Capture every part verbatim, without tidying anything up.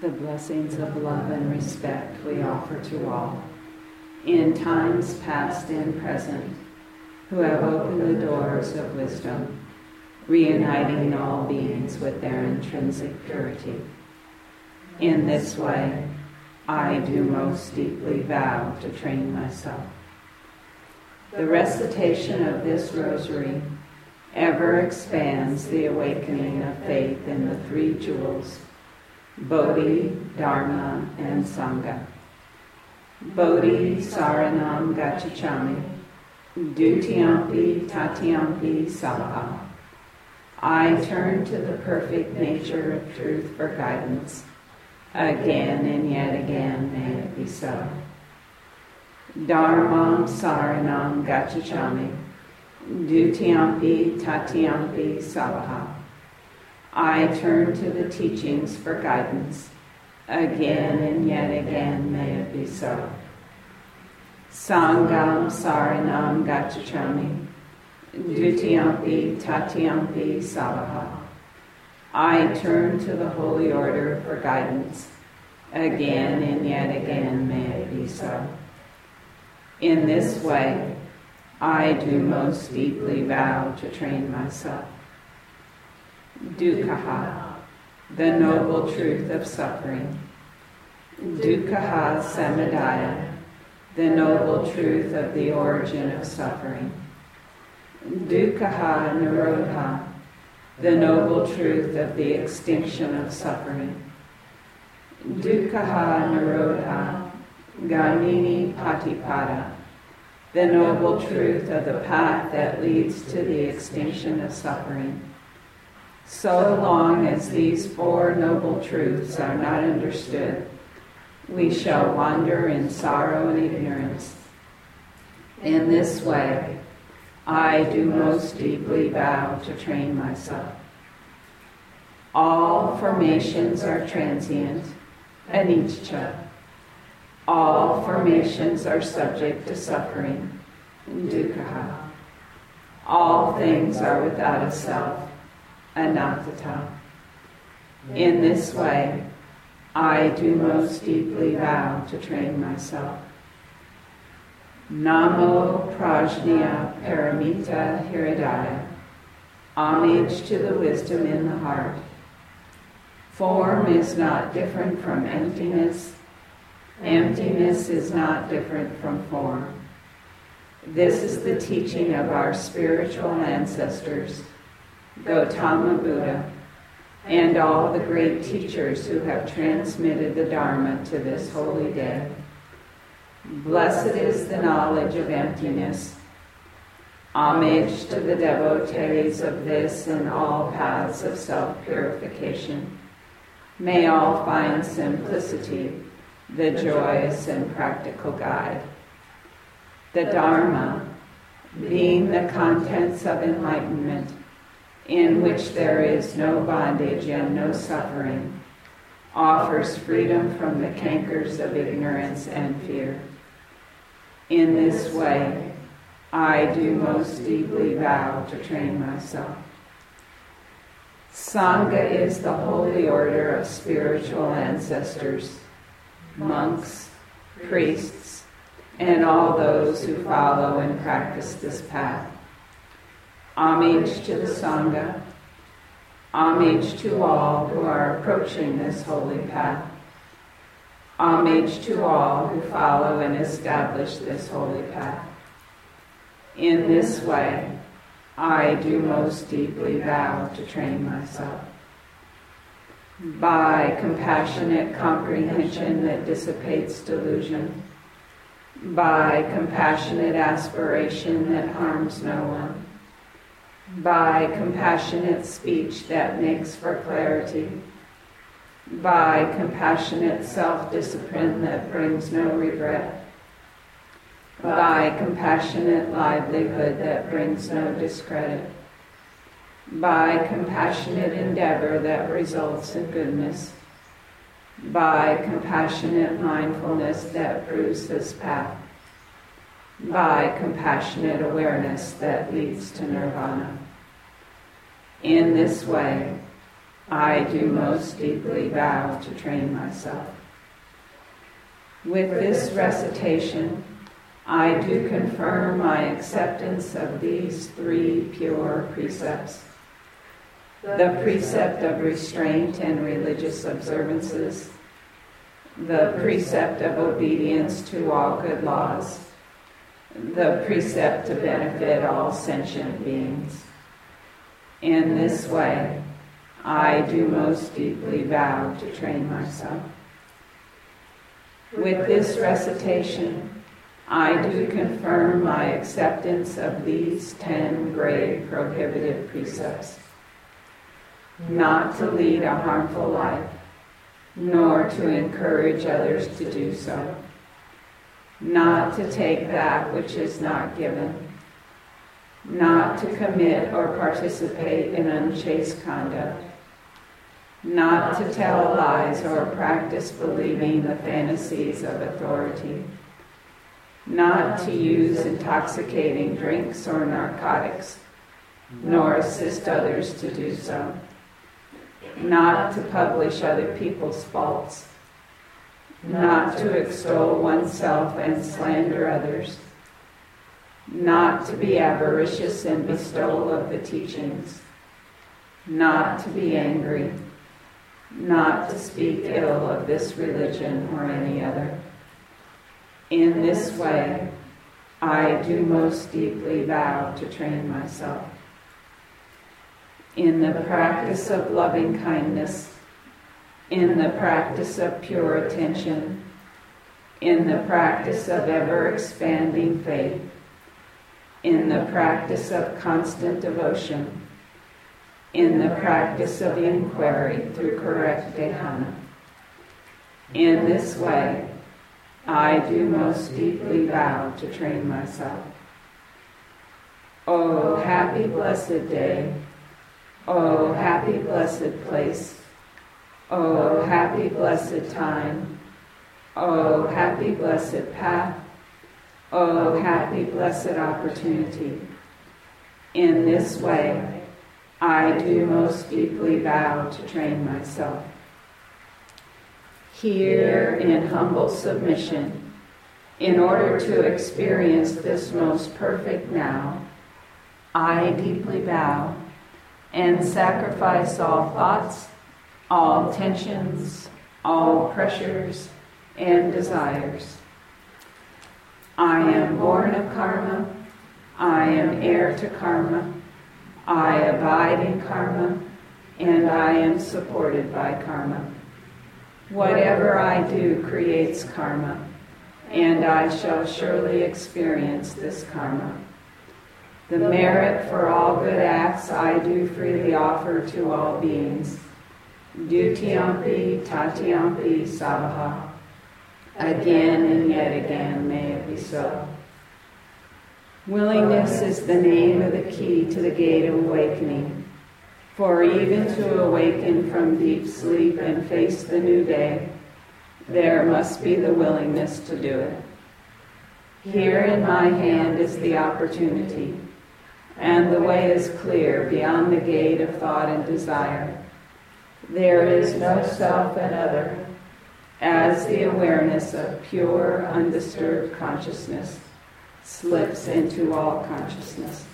the blessings of love and respect we offer to all, in times past and present, who have opened the doors of wisdom, reuniting all beings with their intrinsic purity. In this way, I do most deeply vow to train myself. The recitation of this rosary ever expands the awakening of faith in the three jewels, Bodhi, Dharma, and Sangha. Bodhi Saranam Gacchami, Dutiyampi Tatiyampi Sabaha. I turn to the perfect nature of truth for guidance. Again and yet again may it be so. Dharmam Saranam Gacchami, Dutiyampi Tatiyampi Sabaha. I turn to the teachings for guidance. Again and yet again may it be so. Sangam Saranam Gacchami, Dutiyampi Tatiyampi Sabaha. I turn to the holy order for guidance. Again and yet again may it be so. In this way, I do most deeply vow to train myself. Dukkha, the noble truth of suffering. Dukkha Samuddaya, the noble truth of the origin of suffering. Dukkha Nirodha, the noble truth of the extinction of suffering. Dukkha Nirodha Gamini Patipada, the noble truth of the path that leads to the extinction of suffering. So long as these four noble truths are not understood, we shall wander in sorrow and ignorance. In this way, I do most deeply vow to train myself. All formations are transient, anicca. All formations are subject to suffering, dukkha. All things are without a self, anatta. In this way, I do most deeply vow to train myself. Namo Prajna Paramita Hridaya. Homage to the wisdom in the heart. Form is not different from emptiness. Emptiness is not different from form. This is the teaching of our spiritual ancestors, Gautama Buddha, and all the great teachers who have transmitted the Dharma to this holy day. Blessed is the knowledge of emptiness. Homage to the devotees of this and all paths of self-purification. May all find simplicity, the joyous and practical guide. The Dharma, being the contents of enlightenment, in which there is no bondage and no suffering, offers freedom from the cankers of ignorance and fear. In this way, I do most deeply vow to train myself. Sangha is the holy order of spiritual ancestors, monks, priests, and all those who follow and practice this path. Homage to the Sangha. Homage to all who are approaching this holy path. Homage to all who follow and establish this holy path. In this way, I do most deeply vow to train myself. By compassionate comprehension that dissipates delusion, by compassionate aspiration that harms no one, by compassionate speech that makes for clarity, by compassionate self-discipline that brings no regret, by compassionate livelihood that brings no discredit, by compassionate endeavor that results in goodness, by compassionate mindfulness that proves this path, by compassionate awareness that leads to nirvana. In this way, I do most deeply vow to train myself. With this recitation, I do confirm my acceptance of these three pure precepts: the precept of restraint and religious observances, the precept of obedience to all good laws, the precept to benefit all sentient beings. In this way, I do most deeply vow to train myself. With this recitation, I do confirm my acceptance of these ten grave prohibited precepts: not to lead a harmful life, nor to encourage others to do so, not to take that which is not given, not to commit or participate in unchaste conduct, not to tell lies or practice believing the fantasies of authority, not to use intoxicating drinks or narcotics, nor assist others to do so, not to publish other people's faults, not to extol oneself and slander others, not to be avaricious in bestowal of the teachings, not to be angry, not to speak ill of this religion or any other. In this way, I do most deeply vow to train myself. In the practice of loving kindness, in the practice of pure attention, in the practice of ever-expanding faith, in the practice of constant devotion, in the practice of inquiry through correct dhyana. In this way, I do most deeply vow to train myself. Oh, happy blessed day! Oh, happy blessed place! Oh, happy blessed time! Oh, happy blessed path! Oh, happy blessed opportunity! In this way, I do most deeply vow to train myself. Here, in humble submission, in order to experience this most perfect now, I deeply vow and sacrifice all thoughts, all tensions, all pressures and desires. I am born of karma. I am heir to karma. I abide in karma, and I am supported by karma. Whatever I do creates karma, and I shall surely experience this karma. The merit for all good acts I do freely offer to all beings. Dutiyampi tatiyampi sabaha. Again and yet again may it be so. Willingness is the name of the key to the gate of awakening. For even to awaken from deep sleep and face the new day, there must be the willingness to do it. Here in my hand is the opportunity, and the way is clear beyond the gate of thought and desire. There is no self and other, as the awareness of pure, undisturbed consciousness slips into all consciousness.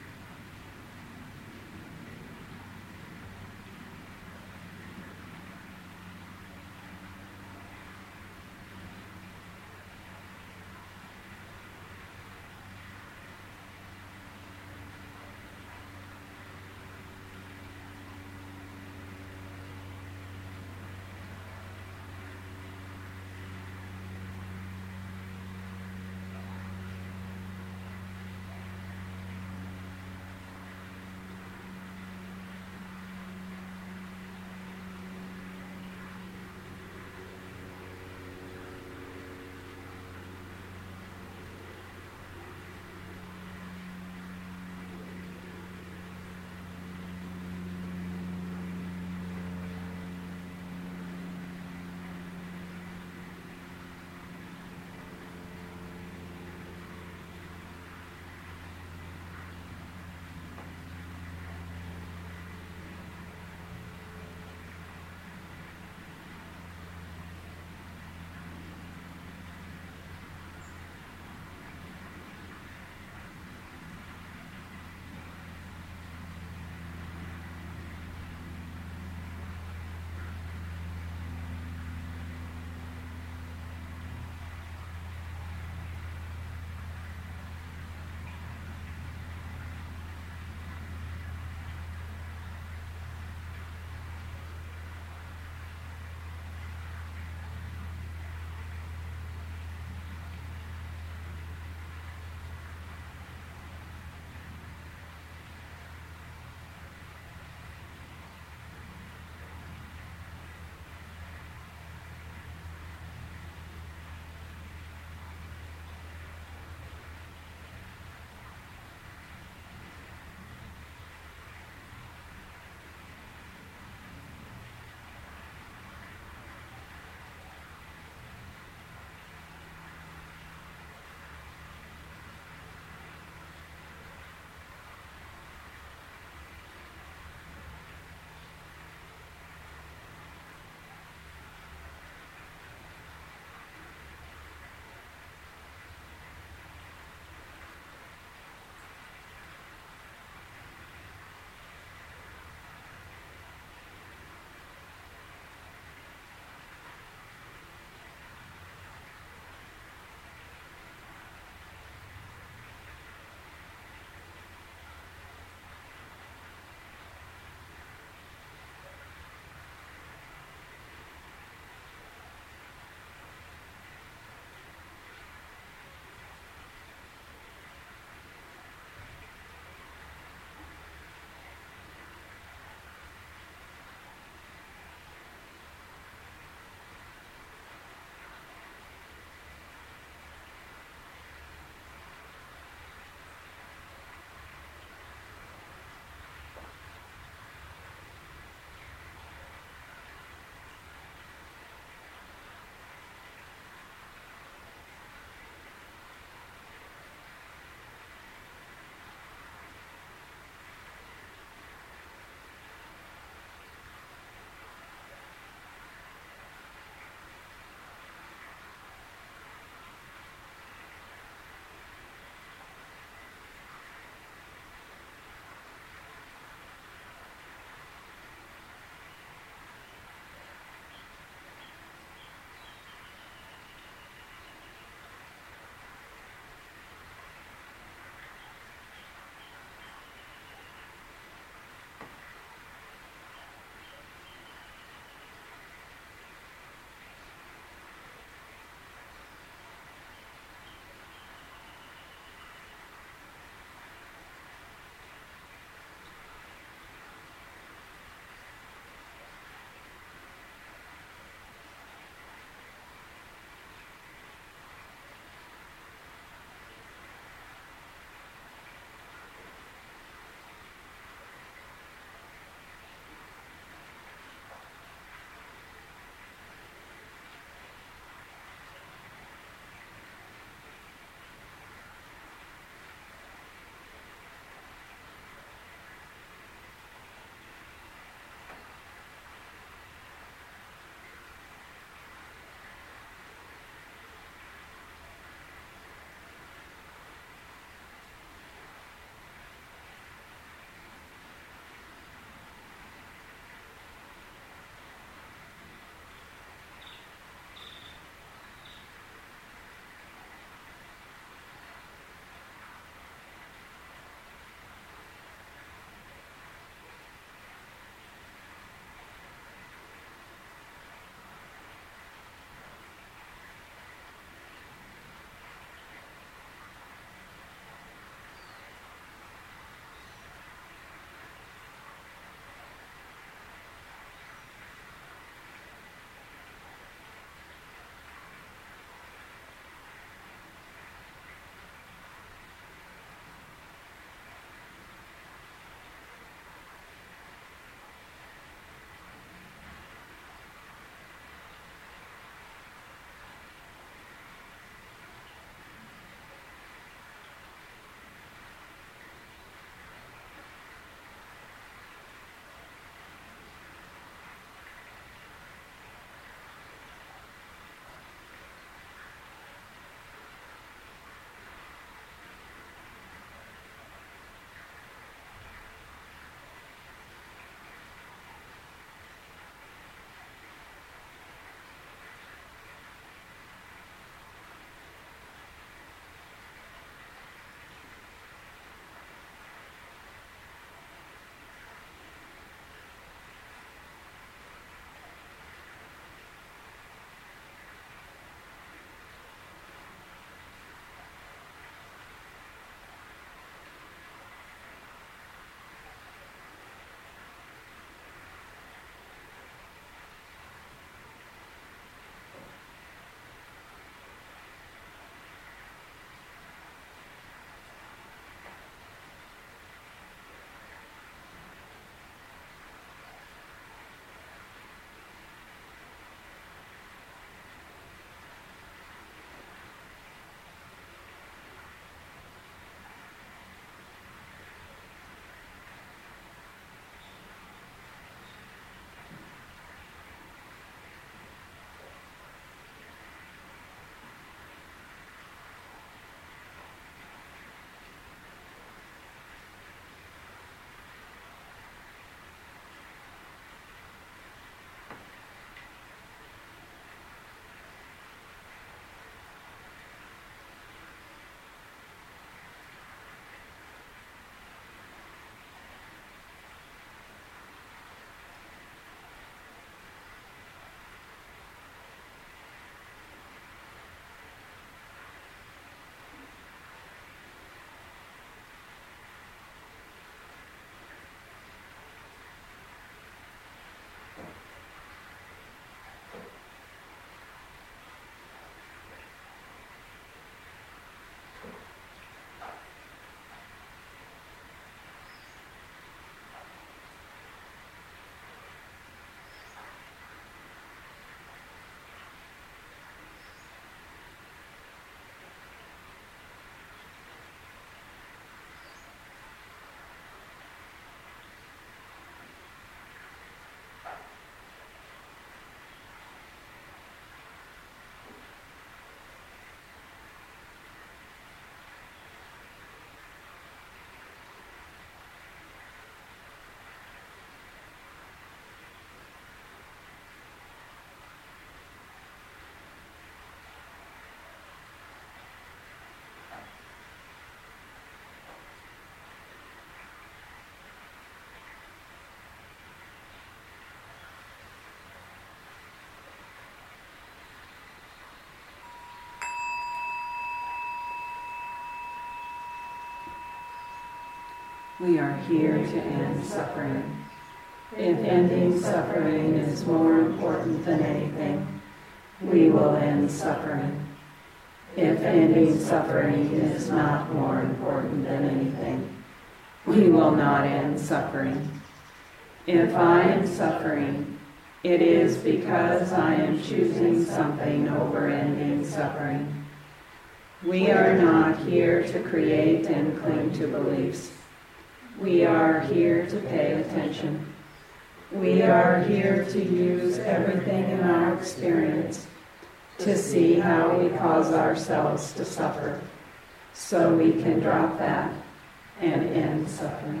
We are here to end suffering. If ending suffering is more important than anything, we will end suffering. If ending suffering is not more important than anything, we will not end suffering. If I am suffering, it is because I am choosing something over ending suffering. We are not here to create and cling to beliefs. We are here to pay attention. We are here to use everything in our experience to see how we cause ourselves to suffer, so we can drop that and end suffering.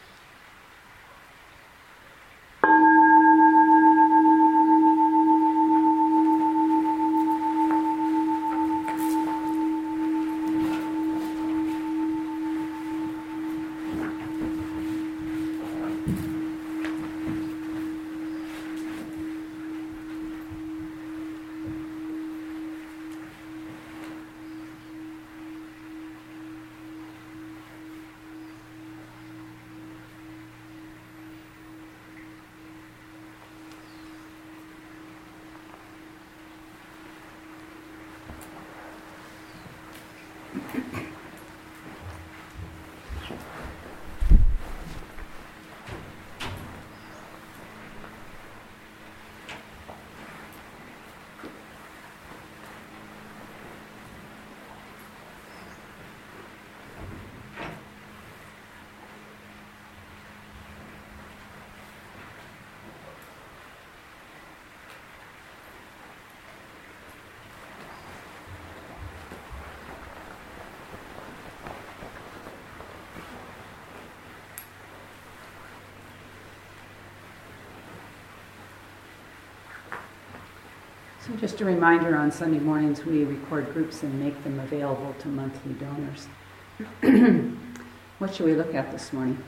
So just a reminder, on Sunday mornings we record groups and make them available to monthly donors. What should we look at this morning?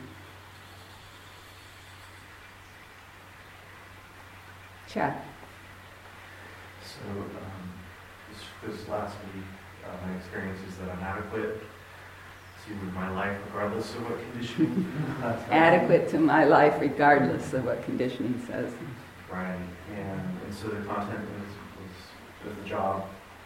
Chad. So um, this, this last week, uh, my experience is that I'm adequate to my life regardless of what conditioning. Adequate to my life regardless of what conditioning says. Right, and, and so the content was, was, was the job,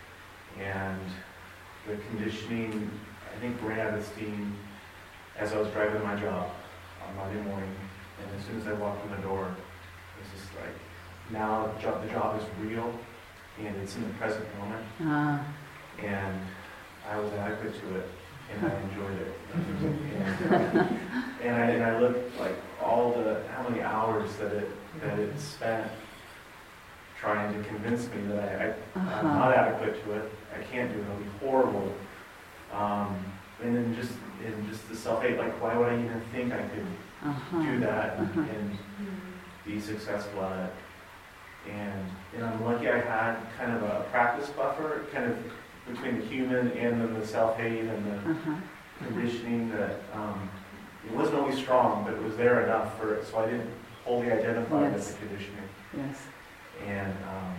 and the conditioning, I think, ran out of steam as I was driving to my job on Monday morning, and as soon as I walked in the door, it was just like, now the job, the job is real, and it's in the present moment, Ah. and I was adequate to it, and I enjoyed it. and, uh, and I and I looked like all the how many hours that it that it spent trying to convince me that I, I Uh-huh. I'm not adequate to it. I can't do it. It'll be horrible. Um, and then just and just the self hate. Like, why would I even think I could Uh-huh. do that Uh-huh. and be successful at it? And and I'm lucky I had kind of a practice buffer, kind of between the human and then the self-hate and the Uh-huh. conditioning that um, it wasn't always strong, but it was there enough for it, so I didn't wholly identify it Yes. as a conditioning. Yes. And um,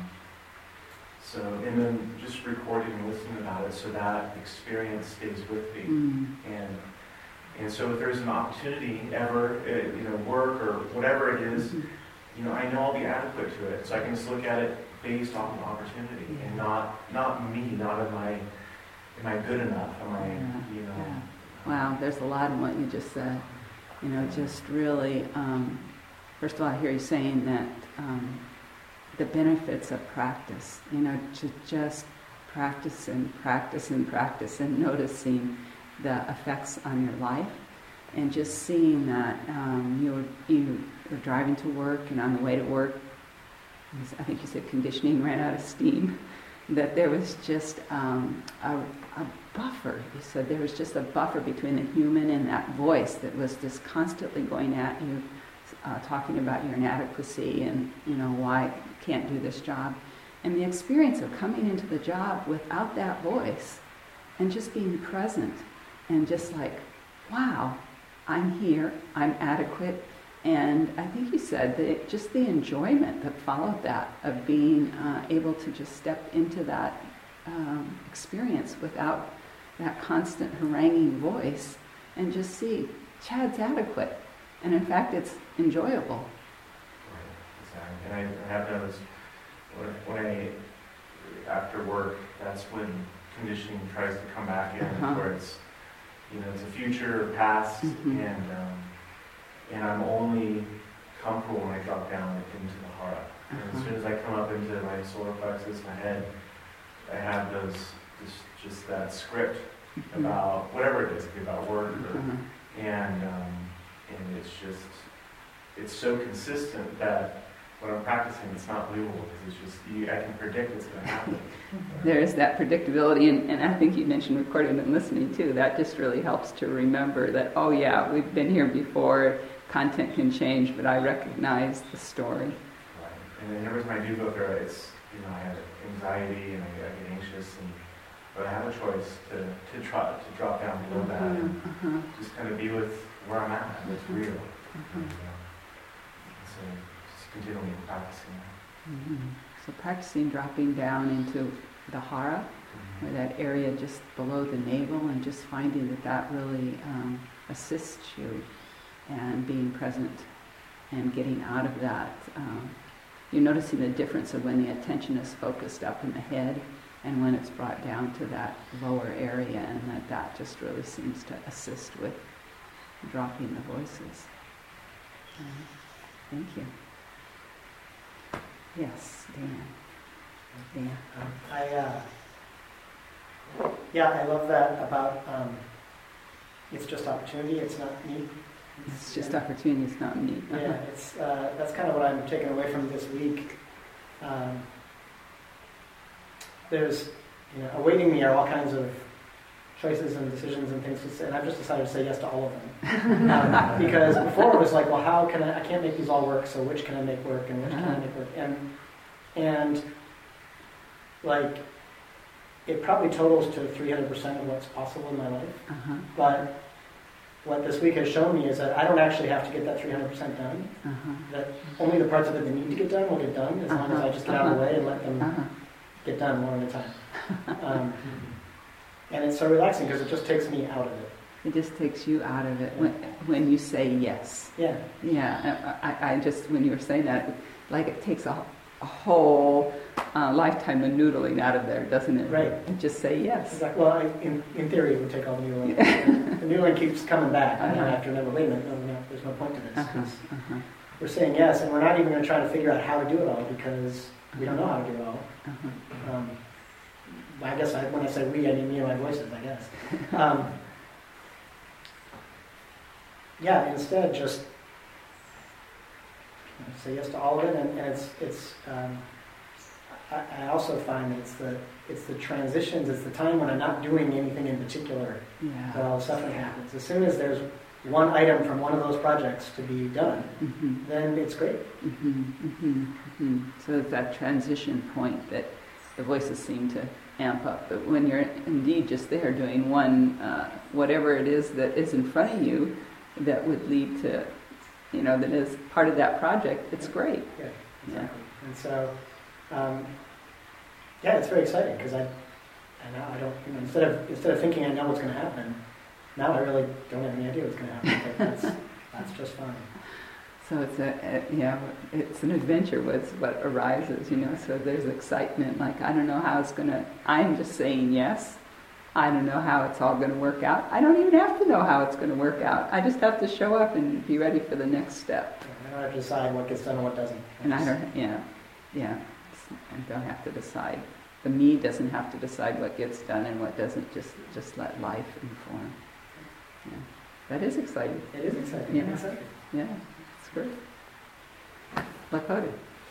so, and then just recording and listening about it, so that experience stays with me. Mm. And and so, if there's an opportunity ever, uh, you know, work or whatever it is, Mhm. you know, I know I'll be adequate to it, so I can just look at it based on the opportunity, Yeah. and not not me, not am I, am I good enough? Am I, Yeah. you know? Yeah. Wow, there's a lot in what you just said. You know, just really, um, first of all, I hear you saying that um, the benefits of practice, you know, to just practice and practice and practice and noticing the effects on your life, and just seeing that um, you were, you were driving to work, and on the way to work, I think you said conditioning ran out of steam, that there was just um, a, a buffer. You said there was just a buffer between the human and that voice that was just constantly going at you, uh, talking about your inadequacy and, you know, why you can't do this job. And the experience of coming into the job without that voice and just being present and just like, wow, I'm here, I'm adequate. And I think you said that just the enjoyment that followed that, of being uh, able to just step into that um, experience without that constant haranguing voice, and just see, Chad's adequate. And in fact, it's enjoyable. Right, exactly. And I, I have noticed when, when I, after work, that's when conditioning tries to come back in, Uh-huh. where it's, you know, it's a future, past, Mhm. and um, and I'm only comfortable when I drop down into the heart. And as Uh-huh. soon as I come up into my solar plexus, my head, I have those, just, just that script Mhm. about whatever it is, it could be about work, or, Uh-huh. and um, and it's just, it's so consistent that when I'm practicing, it's not believable, because it's just, you, I can predict what's going to happen. There is that predictability, and, and I think you mentioned recording and listening too. That just really helps to remember that, oh yeah, we've been here before, content can change, but I recognize the story. Right. And then every time I do go through it, it's, you know, I have anxiety and I, I get anxious, and but I have a choice to, to, try, to drop down below that and Uh-huh. just kind of be with where I'm at, and it's real. Uh-huh. And, uh, so just continually practicing that. Mhm. So practicing dropping down into the hara, or that area just below the navel, and just finding that that really um, assists you, and being present and getting out of that. Um, you're noticing the difference of when the attention is focused up in the head and when it's brought down to that lower area, and that that just really seems to assist with dropping the voices. Um, thank you. Yes, Dan. Dan. Um, I, uh, yeah, I love that about, um, it's just opportunity, it's not me. It's just opportunity, it's not me. Yeah, it's, uh, that's kind of what I'm taking away from this week. Um, there's, you know, awaiting me are all kinds of choices and decisions and things to say, and I've just decided to say yes to all of them. Um, because before it was like, well, how can I, I can't make these all work, so which can I make work and which can I make work? And, and like, it probably totals to three hundred percent of what's possible in my life. Uh-huh. But what this week has shown me is that I don't actually have to get that three hundred percent done. Uh-huh. That only the parts of it that need to get done will get done, as long as I just get out of the way and let them Uh-huh. get done one at a time. Um, and it's so relaxing because it just takes me out of it. It just takes you out of it when, when you say yes. Yeah. Yeah, I, I just, when you were saying that, like it takes a, a whole uh, lifetime of noodling out of there, doesn't it? Right. And just say yes. Exactly. Well, I, in, in theory, it would take all the noodling. The noodling keeps coming back, and then Uh-huh. after never, wait a minute, no, no, there's no point to this. Uh-huh. 'Cause Uh-huh. we're saying yes, and we're not even going to try to figure out how to do it all because we don't know how to do it all. Uh-huh. Um, I guess I, when I say we, I mean me and my voices, I guess. Um, yeah, instead, just you know, say yes to all of it, and, and it's it's. Um, I, I also find that it's the it's the transitions. It's the time when I'm not doing anything in particular that Yeah. all the suffering happens. As soon as there's one item from one of those projects to be done, Mm-hmm. then it's great. Mm-hmm. Mm-hmm. Mm-hmm. So it's that transition point that the voices seem to amp up. But when you're indeed just there doing one, uh, whatever it is that is in front of you, that would lead to, you know, that is part of that project, it's great. Yeah, Yeah. exactly. And so, um, yeah, it's very exciting because I, I now I don't, you know, instead of instead of thinking I know what's going to happen, now I really don't have any idea what's going to happen. But that's that's just fine. So it's a, a, yeah, it's an adventure with what arises, you know, so there's excitement, like, I don't know how it's going to, I'm just saying yes. I don't know how it's all going to work out. I don't even have to know how it's going to work out. I just have to show up and be ready for the next step. I don't have to decide what gets done and what doesn't. And I don't, yeah, yeah, I don't have to decide. The me doesn't have to decide what gets done and what doesn't, just, just let life inform. Yeah. That is exciting. It is exciting. Yeah. I'm excited. Yeah, it's great. Lakota.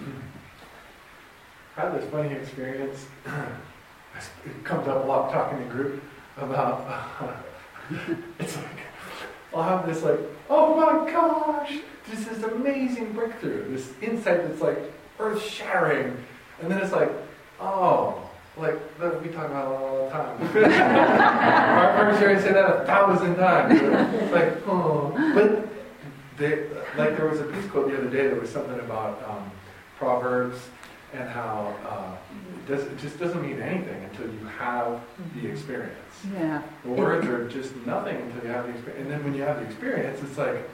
I had this funny experience. It comes up a lot talking to group about, uh, it's like, I'll have this like, oh my gosh, this is amazing breakthrough, this insight that's like earth-shattering. And then it's like, oh, like that we talk about it all the time. Our first year I say that a thousand times. It's like, oh. But they, like there was a piece quote the other day that was something about um, Proverbs, and how uh, it, does, it just doesn't mean anything until you have the experience. Yeah. The words are just nothing until you have the experience. And then when you have the experience, it's like,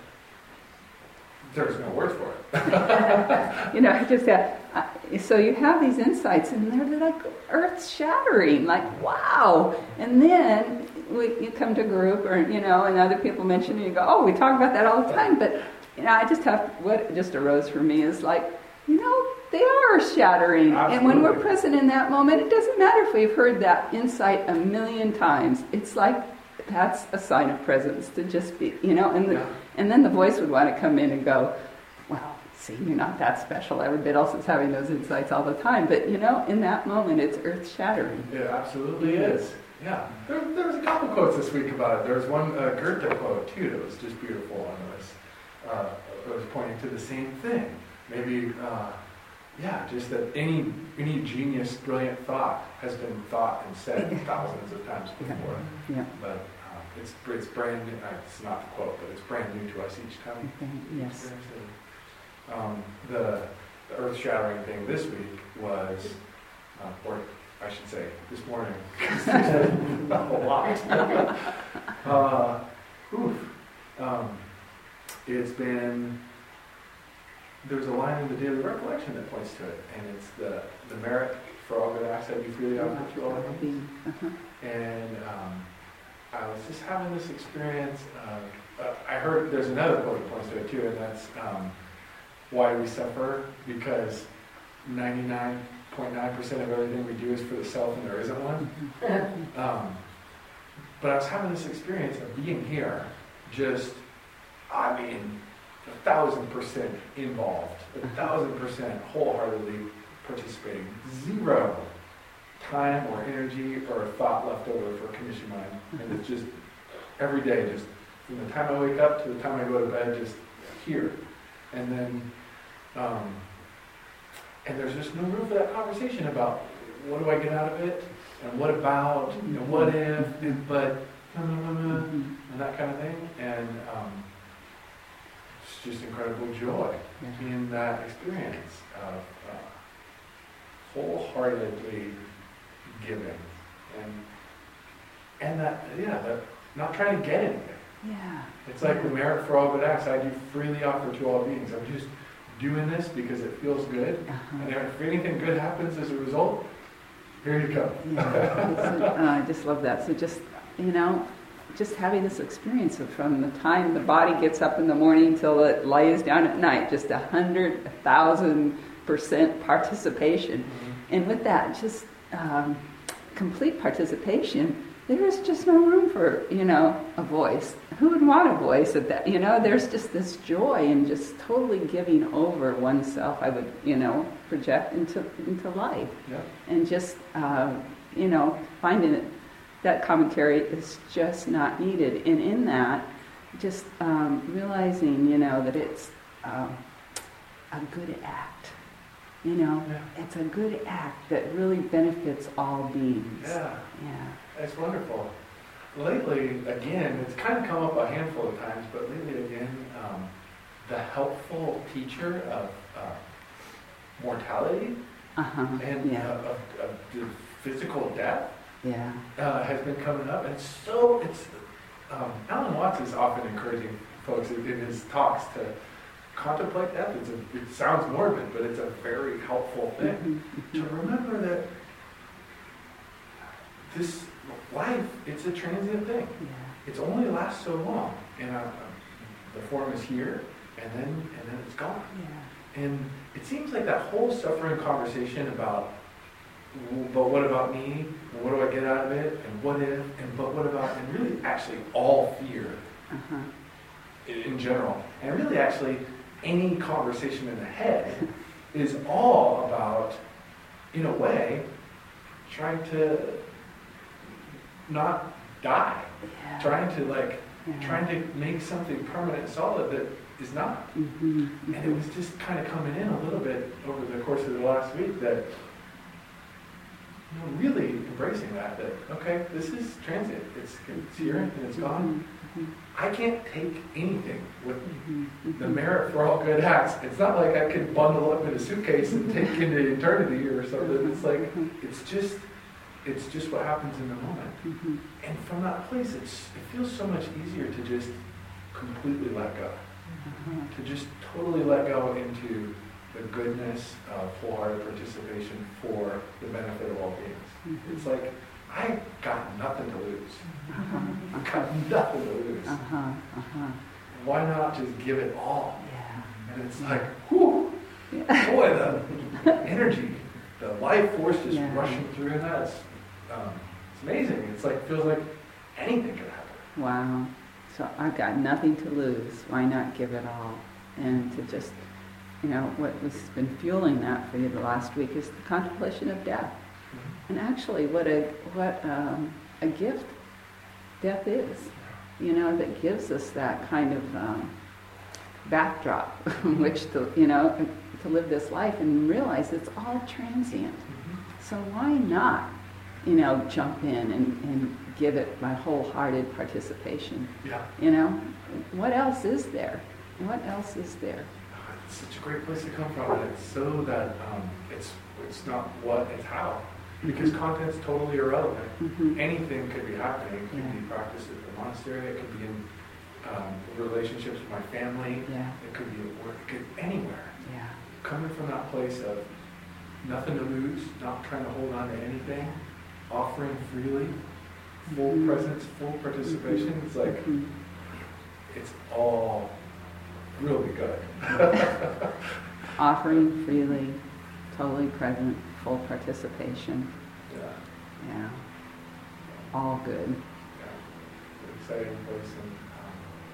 there's no words for it. You know, I just uh, uh, so you have these insights, and they're like earth-shattering, like wow. And then we, you come to group, or you know, and other people mention it, and you go, oh, we talk about that all the time. But you know, I just have what just arose for me is like, you know, they are shattering. Absolutely. And when we're present in that moment, it doesn't matter if we've heard that insight a million times. It's like that's a sign of presence to just be, you know, and the, Yeah. and then the voice would want to come in and go, well, see, you're not that special. Everybody else is having those insights all the time. But, you know, in that moment, it's earth-shattering. It absolutely is. Yeah. There, there was a couple quotes this week about it. There was one uh, Goethe quote, too, that was just beautiful. And it was, uh, it was pointing to the same thing. Maybe, uh, yeah, just that any any genius, brilliant thought has been thought and said thousands of times before. Yeah. But uh, it's it's brand new. Uh, it's not the quote, but it's brand new to us each time. Okay. Yes. Um, the, the earth-shattering thing this week was, uh, or I should say, this morning. A lot. uh, oof. Um, it's been. There's a line in the Daily Recollection that points to it, and it's the the merit for all good acts that you freely offer to all men. Uh-huh. And um, I was just having this experience. Of, uh, I heard there's another quote that points to it too, and that's um, why we suffer, because ninety-nine point nine percent of everything we do is for the self, and there isn't one. Um, but I was having this experience of being here, just, I mean, a thousand percent involved, a thousand percent wholeheartedly participating, zero time or energy or thought left over for conditioned mind. And it's just every day, just from the time I wake up to the time I go to bed, just here. And then, um, and there's just no room for that conversation about what do I get out of it, and what about, you know, what if, and but, and that kind of thing. And um, it's just incredible joy in that experience of uh, wholeheartedly giving, and and that yeah, that not trying to get anything. Yeah. It's like the merit for all good acts I do freely offer to all beings. I'm just doing this because it feels good, Uh-huh. and if anything good happens as a result, here you go. Yeah. So, uh, I just love that. So just, you know, just having this experience of from the time the body gets up in the morning till it lays down at night, just a hundred, a thousand percent participation. Mm-hmm. And with that, just um, complete participation, there is just no room for, you know, a voice. Who would want a voice at that? You know, there's just this joy in just totally giving over oneself, I would, you know, project into into life. Yeah. And just, uh, you know, finding it, that commentary is just not needed. And in that, just um, realizing, you know, that it's um, a good act. You know, Yeah. it's a good act that really benefits all beings. Yeah. Yeah. That's wonderful. Lately, again, it's kind of come up a handful of times, but lately again, um, the helpful teacher of uh, mortality Uh-huh. and Yeah. uh, of, of the physical death Yeah. uh, has been coming up, and it's so it's. Um, Alan Watts is often encouraging folks in in his talks to contemplate death. It's a, it sounds morbid, but it's a very helpful thing Mhm, to mhm. remember that this life, it's a transient thing. Yeah. It's only lasts so long, and uh, the form is here, and then and then it's gone. Yeah. And it seems like that whole suffering conversation about, "W- but what about me? And what do I get out of it? And what if? And but what about? And really, actually, all fear Uh-huh. in, in general, and really, actually, any conversation in the head is all about, in a way, trying to not die, Yeah. trying to like, Yeah. trying to make something permanent and solid that is not. Mhm, And it was just kind of coming in a little bit over the course of the last week that, you know, really embracing that, that, okay, this is transient. It's, it's here and it's gone. mhm, I can't take anything with me. mhm, the merit for all good acts. It's not like I could bundle up in a suitcase and take into eternity or something. It's like, it's just, it's just what happens in the moment. Mm-hmm. And from that place, it's, it feels so much easier to just completely let go. Uh-huh. To just totally let go into the goodness of wholehearted participation for the benefit of all beings. Mm-hmm. It's like, I got nothing to lose. Uh-huh. I got nothing to lose. Uh-huh. Uh-huh. Why not just give it all? Yeah. And it's like, whew, Yeah. boy, the energy, the life force just Yeah. rushing through in that. It's, um, it's amazing. It's like, feels like anything could happen. Wow. So I've got nothing to lose. Why not give it all? And to just, you know, what has been fueling that for you the last week is the contemplation of death. And actually, what a what um, a gift death is. You know, that gives us that kind of um, backdrop, which to you know to live this life and realize it's all transient. So why not, you know, jump in and, and give it my wholehearted participation? Yeah. You know, what else is there? What else is there? It's such a great place to come from. And it's so that um, it's it's not what, it's how. Because content's totally irrelevant. Mm-hmm. Anything could be happening. It could Yeah. be practice at the monastery. It could be in um, relationships with my family. Yeah, It could be at work. It could be anywhere. yeah, Coming from that place of nothing to lose, not trying to hold on to anything, offering freely, full Mhm. presence, full participation. It's like, Mhm. it's all really good. Offering freely, totally present, full participation. Yeah, Yeah, all good. yeah. It's an exciting place, and um,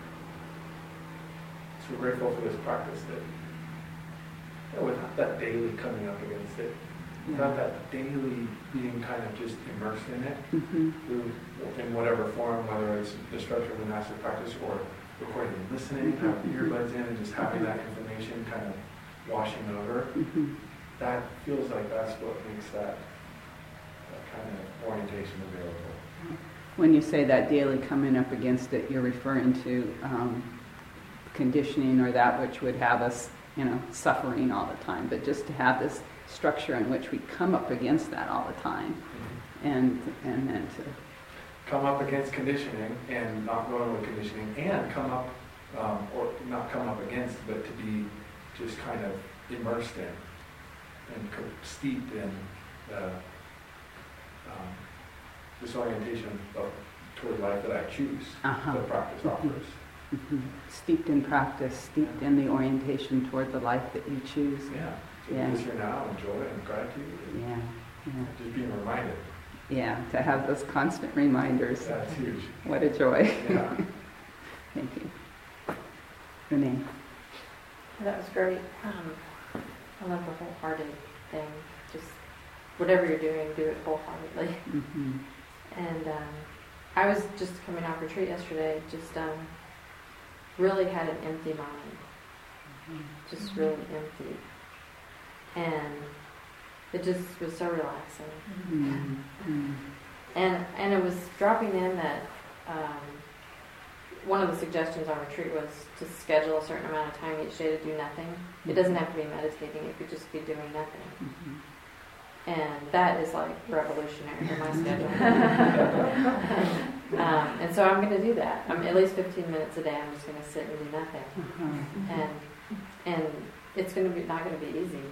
so we're grateful for this practice that, you know, without that daily coming up against it, without Yeah. that daily being kind of just immersed in it, Mm-hmm. through, in whatever form, whether it's the structure of the monastic practice or recording and listening, Mhm. having earbuds in and just having that information kind of washing over, Mm-hmm. that feels like that's what makes that, that kind of orientation available. When you say that daily coming up against it, you're referring to um, conditioning or that which would have us, you know, suffering all the time, but just to have this structure in which we come up against that all the time, and and then to Come up against conditioning and not going with conditioning, and come up, um, or not come up against, but to be just kind of immersed in and co- steeped in the, um, this orientation of, toward life that I choose, uh-huh. that practice offers. Mhm. Steeped in practice, steeped in the orientation toward the life that you choose. Yeah, so Yeah. this here now, and joy and gratitude, and Yeah, yeah, just being reminded. yeah. To have those constant reminders. That's huge. What a joy. Yeah. Thank you. Renee. That was great. Um, I love the wholehearted thing. Just whatever you're doing, do it wholeheartedly. Mm-hmm. And um, I was just coming off retreat yesterday. Just um, really had an empty mind. Just really empty. And it just was so relaxing. Mm-hmm. And and it was dropping in that um, one of the suggestions on retreat was to schedule a certain amount of time each day to do nothing. It doesn't have to be meditating, it could just be doing nothing. Mm-hmm. And that is like revolutionary for my schedule. um, and so I'm going to do that. I'm at least fifteen minutes a day. I'm just going to sit and do nothing. Uh-huh. And and it's going to be not going to be easy.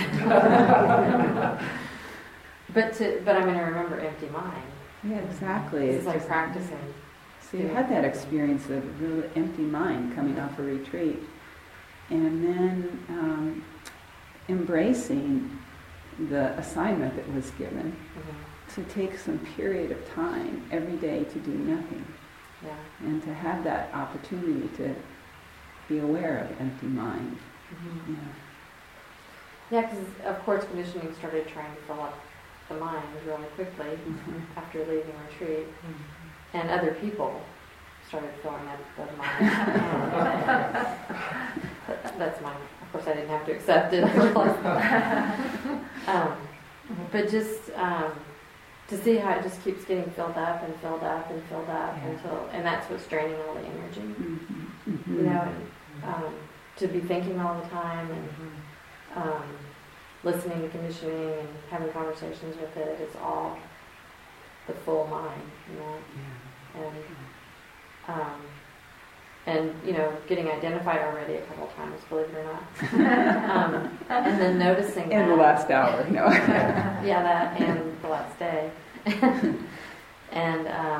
but to but I'm going to remember empty mind. Yeah, exactly. It's It's like just- practicing. So you had that experience of really empty mind coming off a retreat, and then um, embracing the assignment that was given Mm-hmm. to take some period of time every day to do nothing, Yeah. and to have that opportunity to be aware of empty mind. Mm-hmm. Yeah. Yeah, because of course conditioning started trying to fill up the mind really quickly Mhm. after leaving retreat, and other people started filling up the mind. That- That's mine. Of course, I didn't have to accept it. um, but just um, to see how it just keeps getting filled up and filled up and filled up Yeah. until, and that's what's draining all the energy. Mhm. Mhm. You know, and um, to be thinking all the time and um, listening to conditioning and having conversations with it. It's all the full mind, you know. Yeah. And um, and you know, getting identified already a couple times, believe it or not. um, and then noticing In that. the last hour, no. Yeah, that and the last day. and um,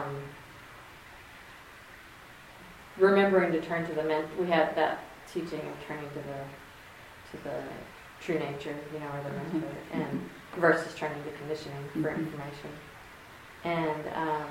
remembering to turn to the men. We had that teaching of turning to the to the true nature, you know, or the mentor, Mm-hmm. and versus turning to conditioning for Mhm. information. And um,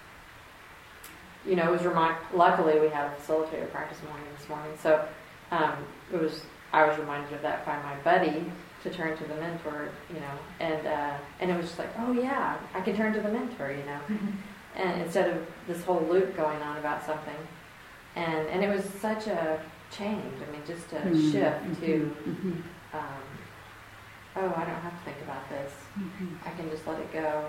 you know, it was remind. Luckily, we had a facilitator practice morning this morning, so um, it was. I was reminded of that by my buddy to turn to the mentor, you know, and uh, and it was just like, oh yeah, I can turn to the mentor, you know, and instead of this whole loop going on about something, and and it was such a change. I mean, just a Mhm. shift to, Mhm. um, oh, I don't have to think about this. Mhm. I can just let it go,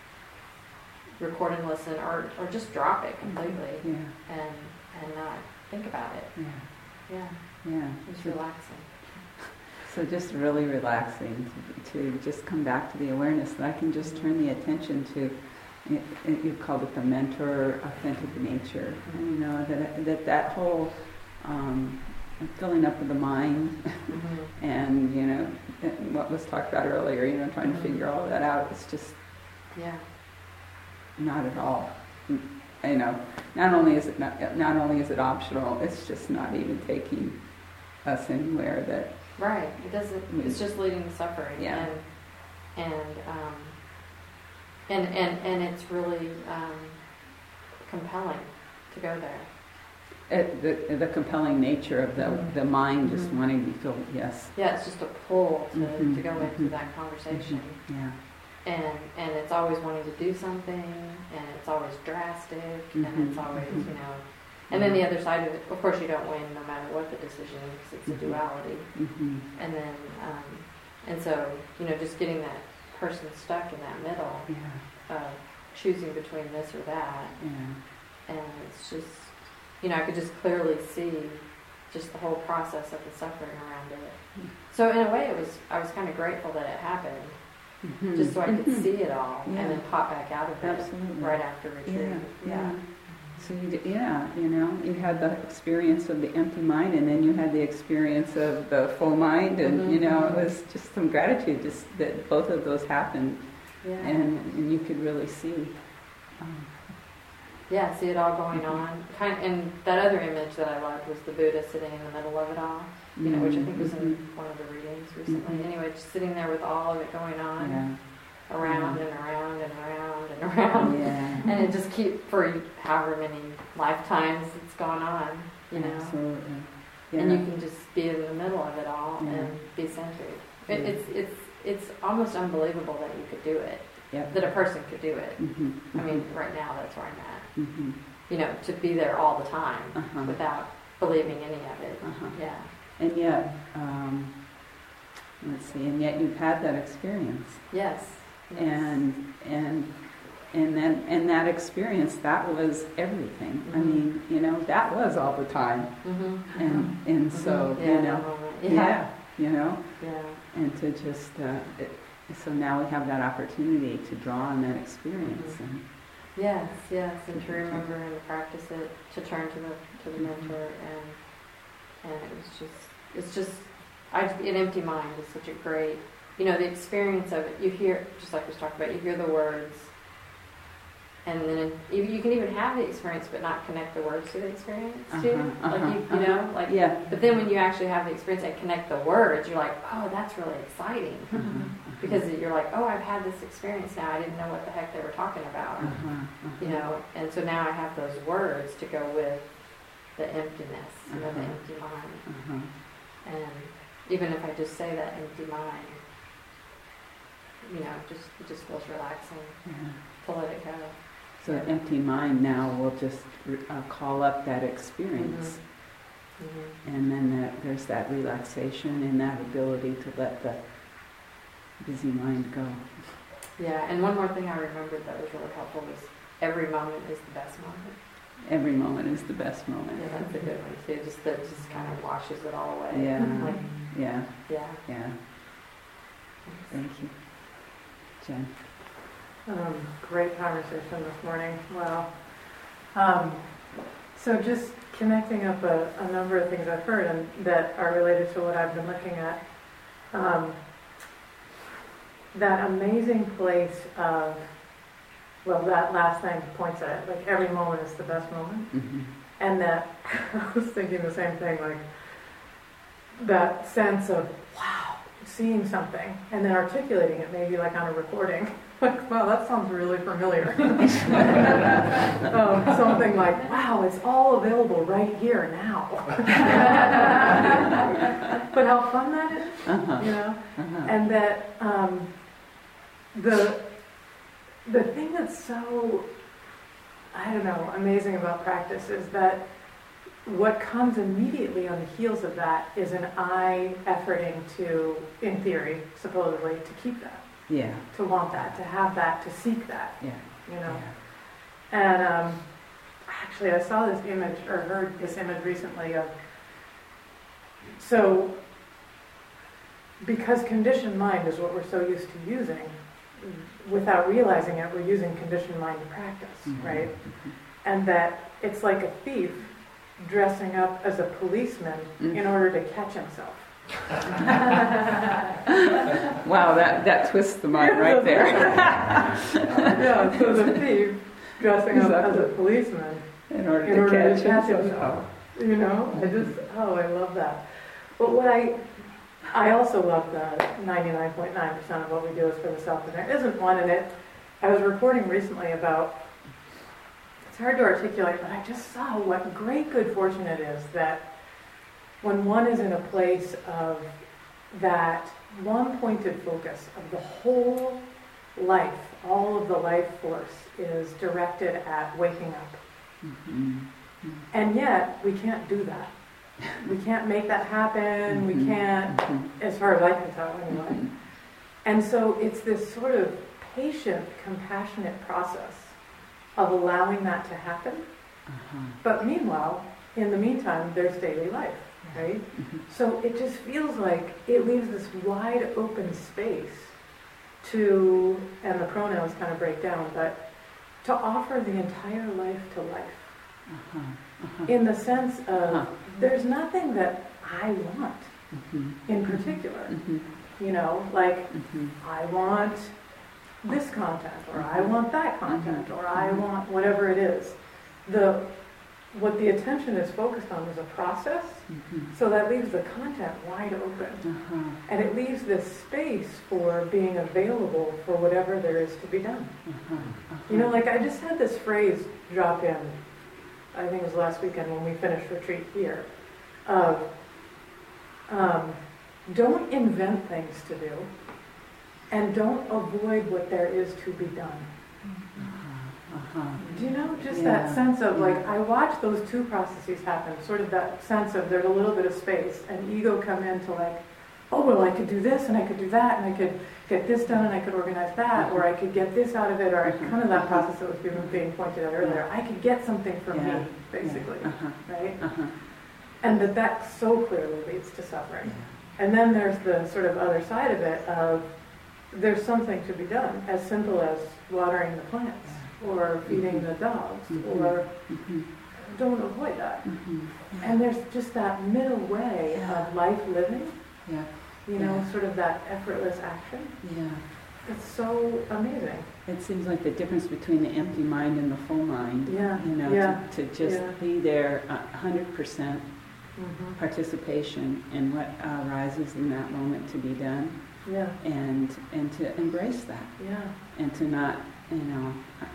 record and listen, or or just drop it completely Yeah, and and not think about it. yeah, Yeah, yeah. it was So- relaxing. So just really relaxing to, to just come back to the awareness that I can just turn the attention to, it, it, you called it the mentor, authentic nature. And, you know, that that, that whole um, filling up of the mind Mm-hmm. and, you know, what was talked about earlier, you know, trying to Mhm. figure all of that out, it's just Yeah. not at all. You know, not only is it not, not only is it optional, it's just not even taking us anywhere that, Right. It doesn't. It's just leading to suffering. Yeah. And and um, and and and it's really um, compelling to go there. it, the, the compelling nature of the, Mhm. the mind just Mhm. wanting to feel, yes. Yeah. It's just a pull to, Mhm. to go into Mhm. that conversation. Yeah. And and it's always wanting to do something, and it's always drastic, and Mhm. it's always Mhm. you know. And then the other side of it, of course, you don't win no matter what the decision is, because it's a Mhm. duality. Mm-hmm. And then, um, and so, you know, just getting that person stuck in that middle Yeah. of choosing between this or that, Yeah. and it's just, you know, I could just clearly see just the whole process of the suffering around it. Mm. So in a way, it was, I was kind of grateful that it happened, Mhm. just so I could Mhm. see it all, Yeah. and then pop back out of it Absolutely. right after retreat. Yeah. Yeah. So you, d- yeah, you know, you had the experience of the empty mind, and then you had the experience of the full mind, and Mhm. you know, it was just some gratitude just that both of those happened, Yeah. and, and you could really see. Um, Yeah, see it all going on. Kind and that other image that I loved was the Buddha sitting in the middle of it all. You know, which I think was in Mhm. one of the readings recently. Mhm. Anyway, just sitting there with all of it going on, Yeah. around and around and around and around, Yeah. and it just keep for however many lifetimes it's gone on. You know, Absolutely. Yeah. and you can just be in the middle of it all Yeah. and be centered. It, Yeah. it's it's it's almost unbelievable that you could do it. Yep. That a person could do it. Mhm. I mean, right now that's where I'm at. Mhm. You know, to be there all the time Uh-huh. without believing any of it. Uh-huh. Yeah. And yet, um, let's see, and yet you've had that experience, Yes. Yes. and and and then and that experience, that was everything. I Mhm. mean, you know, that was all the time, Mhm. and and so Mhm. you Yeah, know, that moment. yeah. Yeah. you know, Yeah. and to just uh, it, so now we have that opportunity to draw on that experience. Mhm. And, Yes, yes, and to remember and to practice it, to turn to the to the mentor, and and it was just, it's just, I an empty mind is such a great, you know, the experience of it. You hear, just like we was talking about, you hear the words, and then you, you can even have the experience but not connect the words to the experience too. Uh-huh, Like uh-huh, you, you know, like. yeah. But then when you actually have the experience and connect the words, you're like, oh, that's really exciting. Uh-huh, Because you're like, oh, I've had this experience now. I didn't know what the heck they were talking about. uh-huh, uh-huh. You know, and so now I have those words to go with the emptiness, you know, the Uh-huh. empty mind. Uh-huh. And even if I just say that empty mind, you know, just it just feels relaxing Yeah. to let it go. So the empty mind now will just uh, call up that experience. Mm-hmm. And then that, there's that relaxation and that ability to let the busy mind go. Yeah, and one more thing I remembered that was really helpful was every moment is the best moment. Every moment is the best moment. Yeah, that's a good one too. Just that just kind of washes it all away. Yeah. Like, Yeah, yeah. yeah. Thank you. Jen? Um, great conversation this morning. Wow. Um, so just connecting up a, a number of things I've heard and that are related to what I've been looking at. Um, that amazing place of, well, that last thing points at it, like every moment is the best moment. Mm-hmm. And that, I was thinking the same thing, like that sense of, wow, seeing something and then articulating it, maybe like on a recording. Like, wow, that sounds really familiar. um, something like, wow, it's all available right here now. But how fun that is, Uh-huh. you know? Uh-huh. And that um, the the thing that's so, I don't know, amazing about practice is that what comes immediately on the heels of that is an I efforting to, in theory, supposedly, to keep that, Yeah, to want that, to have that, to seek that, yeah, you know. yeah. And um, actually, I saw this image, or heard this image recently of, so, because conditioned mind is what we're so used to using, without realizing it, we're using conditioned mind to practice, Mm-hmm. right? And that it's like a thief dressing up as a policeman Mm. in order to catch himself. Wow, that, that twists the mind right there. Yeah, so the thief dressing up as a Exactly. policeman In order in to order catch to catch himself. himself. You know, I just, oh, I love that. But what I, I also love that ninety-nine point nine percent of what we do is for the self, and there isn't one in it. I was reporting recently about, it's hard to articulate, but I just saw what great good fortune it is that when one is in a place of that one pointed focus of the whole life, all of the life force is directed at waking up. Mm-hmm. And yet, we can't do that. We can't make that happen. We Mhm. can't, Mhm. as far as I can tell anyway. Mhm. And so it's this sort of patient, compassionate process of allowing that to happen. Uh-huh. But meanwhile, in the meantime, there's daily life, right? Mhm. So it just feels like it leaves this wide open space to, and the pronouns kind of break down, but to offer the entire life to life. Uh-huh. Uh-huh. In the sense of, Uh-huh. there's nothing that I want Mhm. in particular. Mhm. You know, like, Mhm. I want this content, or I want that content, or I want whatever it is. The what the attention is focused on is a process, Mhm. so that leaves the content wide open. Uh-huh. And it leaves this space for being available for whatever there is to be done. Uh-huh. Uh-huh. You know, like I just had this phrase drop in, I think it was last weekend when we finished retreat here, of um, don't invent things to do, and don't avoid what there is to be done. Uh-huh. Do you know, just Yeah. that sense of like, Yeah. I watch those two processes happen, sort of that sense of there's a little bit of space, and ego come into like, oh, well, I could do this, and I could do that, and I could get this done, and I could organize that, or I could get this out of it, or Mhm. kind of that process that was being, being pointed at earlier. I could get something from Yeah. me, basically, Uh-huh. right? Uh-huh. And that that so clearly leads to suffering. And then there's the sort of other side of it of there's something to be done, as simple as watering the plants, or feeding the dogs, Mhm. or Mhm. don't avoid that. Mhm. And there's just that middle way Yeah. of life living, Yeah. you know, Yeah. sort of that effortless action. Yeah. It's so amazing. It seems like the difference between the empty mind and the full mind. Yeah, You know, yeah, to, to just yeah. be there, a hundred percent hmm participation in what arises in that moment to be done, Yeah, and and to embrace that, yeah, and to not, you know,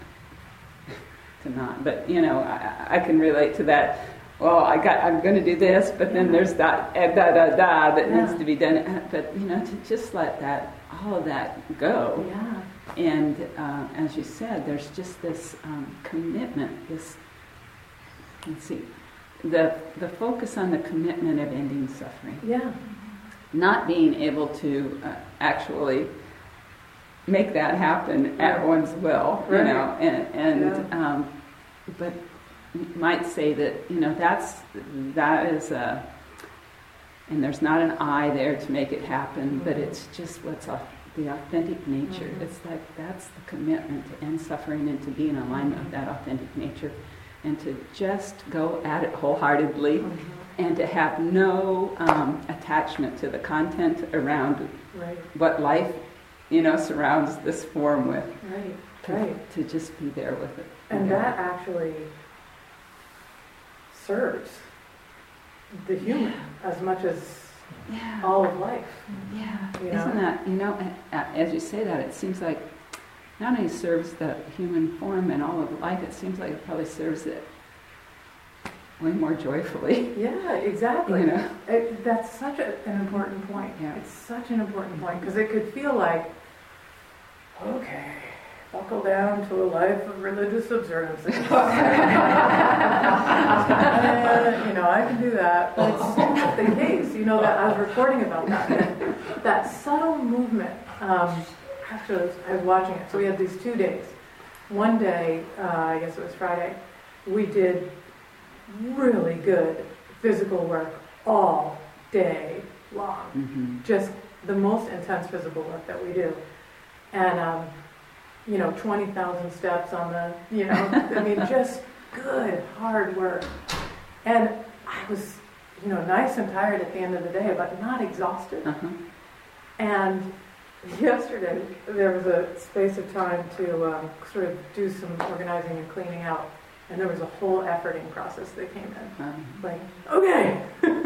to not. But you know, I, I can relate to that. Well, I got, I'm going to do this, but then Yeah. there's that eh, da da da that Yeah. needs to be done. But you know, to just let that, all of that go. yeah, And uh, as you said, there's just this um, commitment, this, let's see, the, the focus on the commitment of ending suffering. yeah, Not being able to uh, actually make that happen at Right. one's will, you Right. know, and, and Yeah. um, but might say that, you know, that's, that is a, and there's not an I there to make it happen, but it's just what's au- the authentic nature. Mhm. It's like, that's the commitment to end suffering and to be in alignment with that authentic nature, and to just go at it wholeheartedly, Mhm. and to have no um, attachment to the content around Right, what life, you know, surrounds this form with. right, To, right. to just be there with it. And Yeah. that actually serves the human as much as Yeah. all of life. Yeah. You Isn't know? that, you know, a- a- as you say that, it seems like not only serves the human form and all of life, it seems like it probably serves it way more joyfully. Yeah, exactly. You know? It, that's such a, an important point. Yeah. It's such an important point because it could feel like, okay, buckle down to a life of religious observances. Uh, you know, I can do that, but it's not the case. You know, that I was reporting about that. That, that subtle movement. Um, actually, I was, I was watching it. So we had these two days. One day, uh, I guess it was Friday, we did really good physical work all day long. Mm-hmm. Just the most intense physical work that we do. And, um, you know, twenty thousand steps on the, you know, I mean, just good, hard work. And I was, you know, nice and tired at the end of the day, but not exhausted. Uh-huh. And yesterday, there was a space of time to um, sort of do some organizing and cleaning out. And there was a whole efforting process that came in. Um, Like, okay,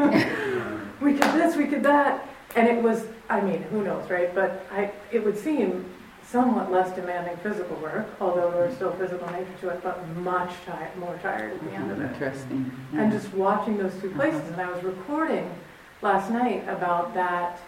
we could this, we could that. And it was, I mean, who knows, right? But I, it would seem somewhat less demanding physical work, although there was still physical nature to it, but much ti- more tired at the end of it. Interesting. And just watching those two places. Uh-huh. And I was recording last night about that,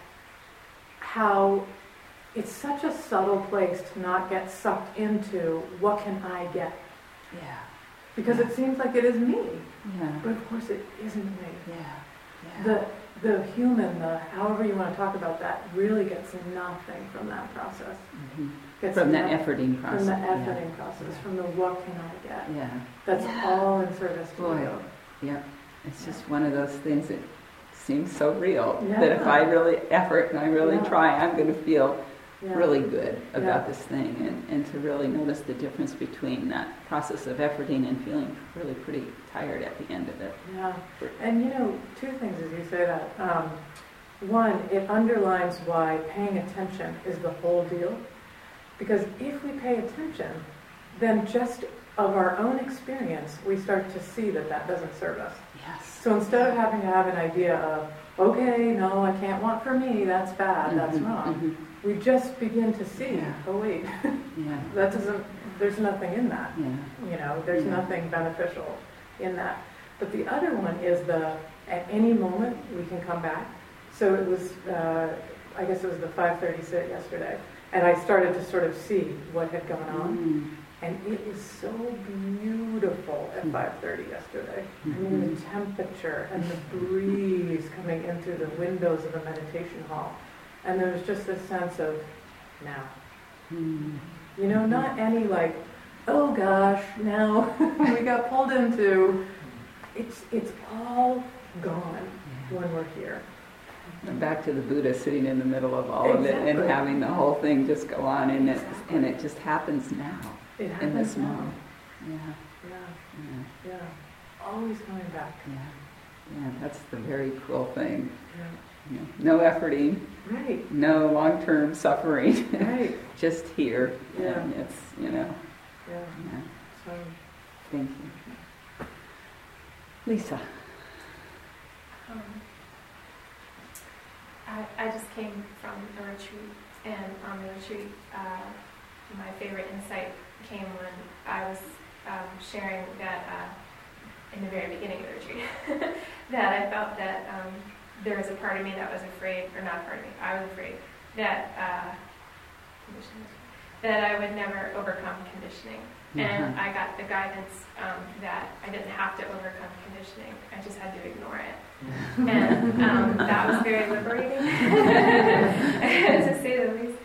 how it's such a subtle place to not get sucked into what can I get. Yeah. Because it seems like it is me, Yeah. but of course it isn't me. Yeah. Yeah. The the human, the however you want to talk about that, really gets nothing from that process. Mhm. Gets From that nothing efforting process. From the yeah. efforting process, from the what can I get. Yeah. That's Yeah. all in service to Boy. you. Yeah. It's just one of those things that seems so real. Yeah. That if I really effort and I really Yeah. try, I'm going to feel Yeah. really good about Yeah. this thing, and, and to really notice the difference between that process of efforting and feeling really pretty tired at the end of it. Yeah. And you know, two things as you say that. Um, one, it underlines why paying attention is the whole deal. Because if we pay attention, then just of our own experience, we start to see that that doesn't serve us. Yes. So instead of having to have an idea of, okay, no, I can't want for me, that's bad, that's Mhm, wrong, mhm. we just begin to see, Yeah. oh wait, Yeah. that doesn't, there's nothing in that. Yeah. You know, there's Yeah. nothing beneficial in that. But the other one is the, at any moment, we can come back. So it was, uh, I guess it was the five thirty sit yesterday, and I started to sort of see what had gone on. Mm. And it was so beautiful at Mm. five thirty yesterday. I mean, the temperature and the breeze coming in through the windows of the meditation hall. And there was just this sense of now. Mm. You know, not any like, oh gosh, now we got pulled into. It's it's all gone Yeah. when we're here. And back to the Buddha sitting in the middle of all of it and Exactly. having the whole thing just go on, and it and it just happens now It in happens this now. moment. Yeah. Yeah, Yeah. yeah. Always coming back. Yeah. Yeah. That's the very cool thing. Yeah. You know, no efforting, Right, no long-term suffering, right. just here. Yeah. And it's, you know, Yeah. yeah. So, Thank you. Lisa. Um, I, I just came from a retreat, and on the retreat, uh, my favorite insight came when I was um, sharing that uh, in the very beginning of the retreat, that I felt that um, there was a part of me that was afraid, or not a part of me, I was afraid that uh, that I would never overcome conditioning. And Mhm. I got the guidance um, that I didn't have to overcome conditioning. I just had to ignore it. And um, that was very liberating, to say the least.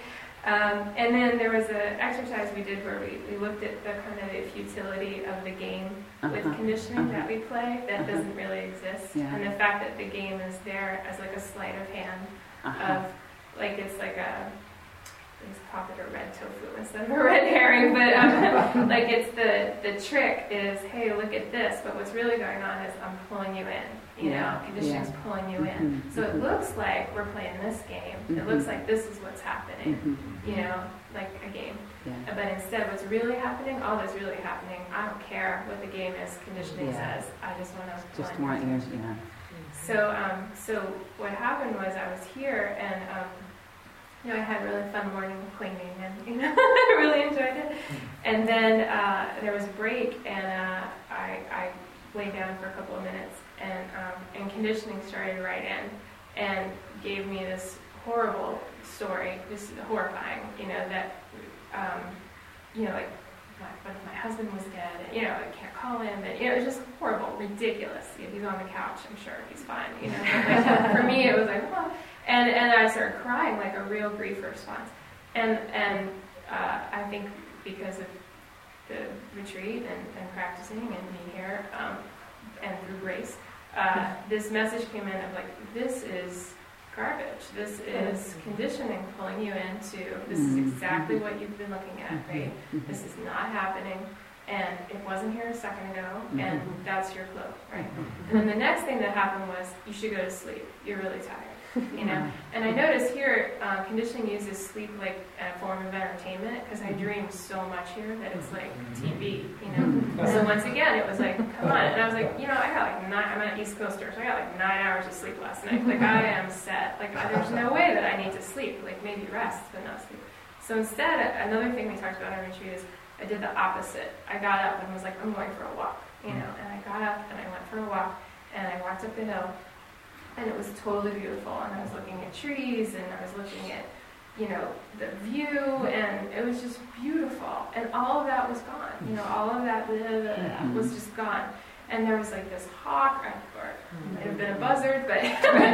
Um, and then there was an exercise we did where we, we looked at the kind of the futility of the game with Uh-huh. conditioning Uh-huh. that we play that Uh-huh. doesn't really exist. Yeah. And the fact that the game is there as like a sleight of hand Uh-huh. of, like it's like a, let's call it a red tofu instead of a red herring, but um, like it's the, the trick is, hey, look at this, but what's really going on is I'm pulling you in, you Yeah, know, conditioning's yeah. pulling you in. Mhm, So it mhm. looks like we're playing this game. It Mhm. looks like this is what's happening, Mhm. you know, like a game. Yeah. But instead, what's really happening, all that's really happening, I don't care what the game is, conditioning Yeah. says, I just want to Just want yours, yeah. So, um, so what happened was I was here and, um, you know, I had a really fun morning cleaning and, you know, I really enjoyed it. And then uh, there was a break and uh, I, I laid down for a couple of minutes and, um, and conditioning started right in and gave me this horrible story, just horrifying, you know, that, um, you know, like, my, what if my husband was dead, and, you know, I can't call him, and, you know, it was just horrible, ridiculous. If he's on the couch, I'm sure he's fine, you know. Like, for me, it was like, oh. and and I started crying, like a real grief response. And and uh, I think because of the retreat and, and practicing and being here, um, and through grace, uh, this message came in of like, this is garbage. This is conditioning pulling you into, this is exactly what you've been looking at, right? This is not happening, and it wasn't here a second ago, and that's your clue, right? And then the next thing that happened was, you should go to sleep. You're really tired, you know? And I noticed here, uh, conditioning uses sleep like a form of entertainment, because I dream so much here that it's like T V, you know? So once again, it was like, come on. And I was like, you know, I got like nine, I'm an East Coaster, so I got like nine hours of sleep last night. Like, I am set. Like, there's no way that I need to sleep. Like, maybe rest, but not sleep. So instead, another thing we talked about on our retreat is I did the opposite. I got up and was like, I'm going for a walk, you know? And I got up and I went for a walk, and I walked up the hill, and it was totally beautiful. And I was looking at trees, and I was looking at, you know, the view, and it was just beautiful. And all of that was gone. You know, all of that blah, blah, blah, was just gone. And there was like this hawk, or it might have been a buzzard, but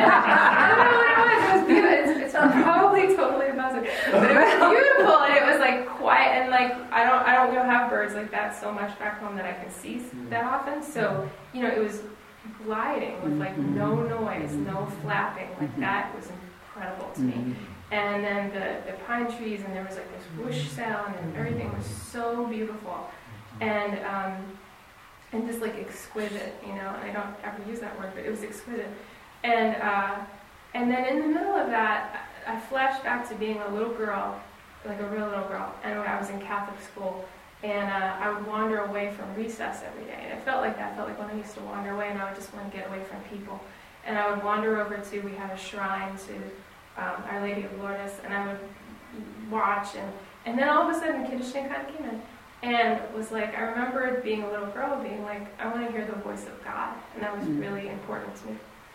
I don't know what it was. It was beautiful. It's, it's probably totally a buzzard, but it was beautiful, and it was like quiet. And like I don't, I don't go have birds like that so much back home that I can see that often. So you know, it was gliding with like no noise, no flapping. Like that was incredible to me. And then the, the pine trees, and there was like this whoosh sound, and everything was so beautiful, and um, and just like exquisite, you know. And I don't ever use that word, but it was exquisite. And uh, and then in the middle of that, I flashed back to being a little girl, like a real little girl, and when I was in Catholic school, and uh, I would wander away from recess every day. And it felt like that. I felt like when I used to wander away, and I would just want to get away from people. And I would wander over to, we had a shrine to Um, Our Lady of Lourdes, and I would watch, and, and then all of a sudden conditioning kind of came in, and was like, I remembered being a little girl being like, I want to hear the voice of God, and that was really important to me.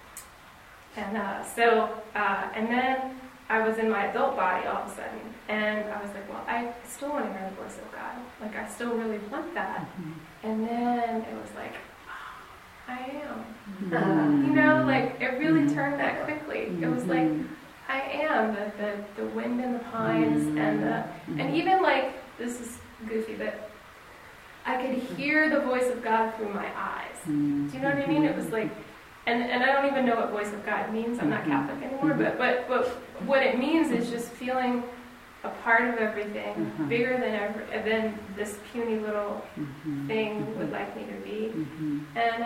And uh, so, uh, and then I was in my adult body all of a sudden, and I was like, well, I still want to hear the voice of God, like I still really want that. And then it was like, I am, uh, you know, like it really turned that quickly. It was like, I am the, the, the wind in the pines, and the, and even like, this is goofy, but I could hear the voice of God through my eyes. Do you know what I mean? It was like, and, and I don't even know what voice of God means. I'm not Catholic anymore, but, but, but what it means is just feeling a part of everything, bigger than ever, than this puny little thing would like me to be. And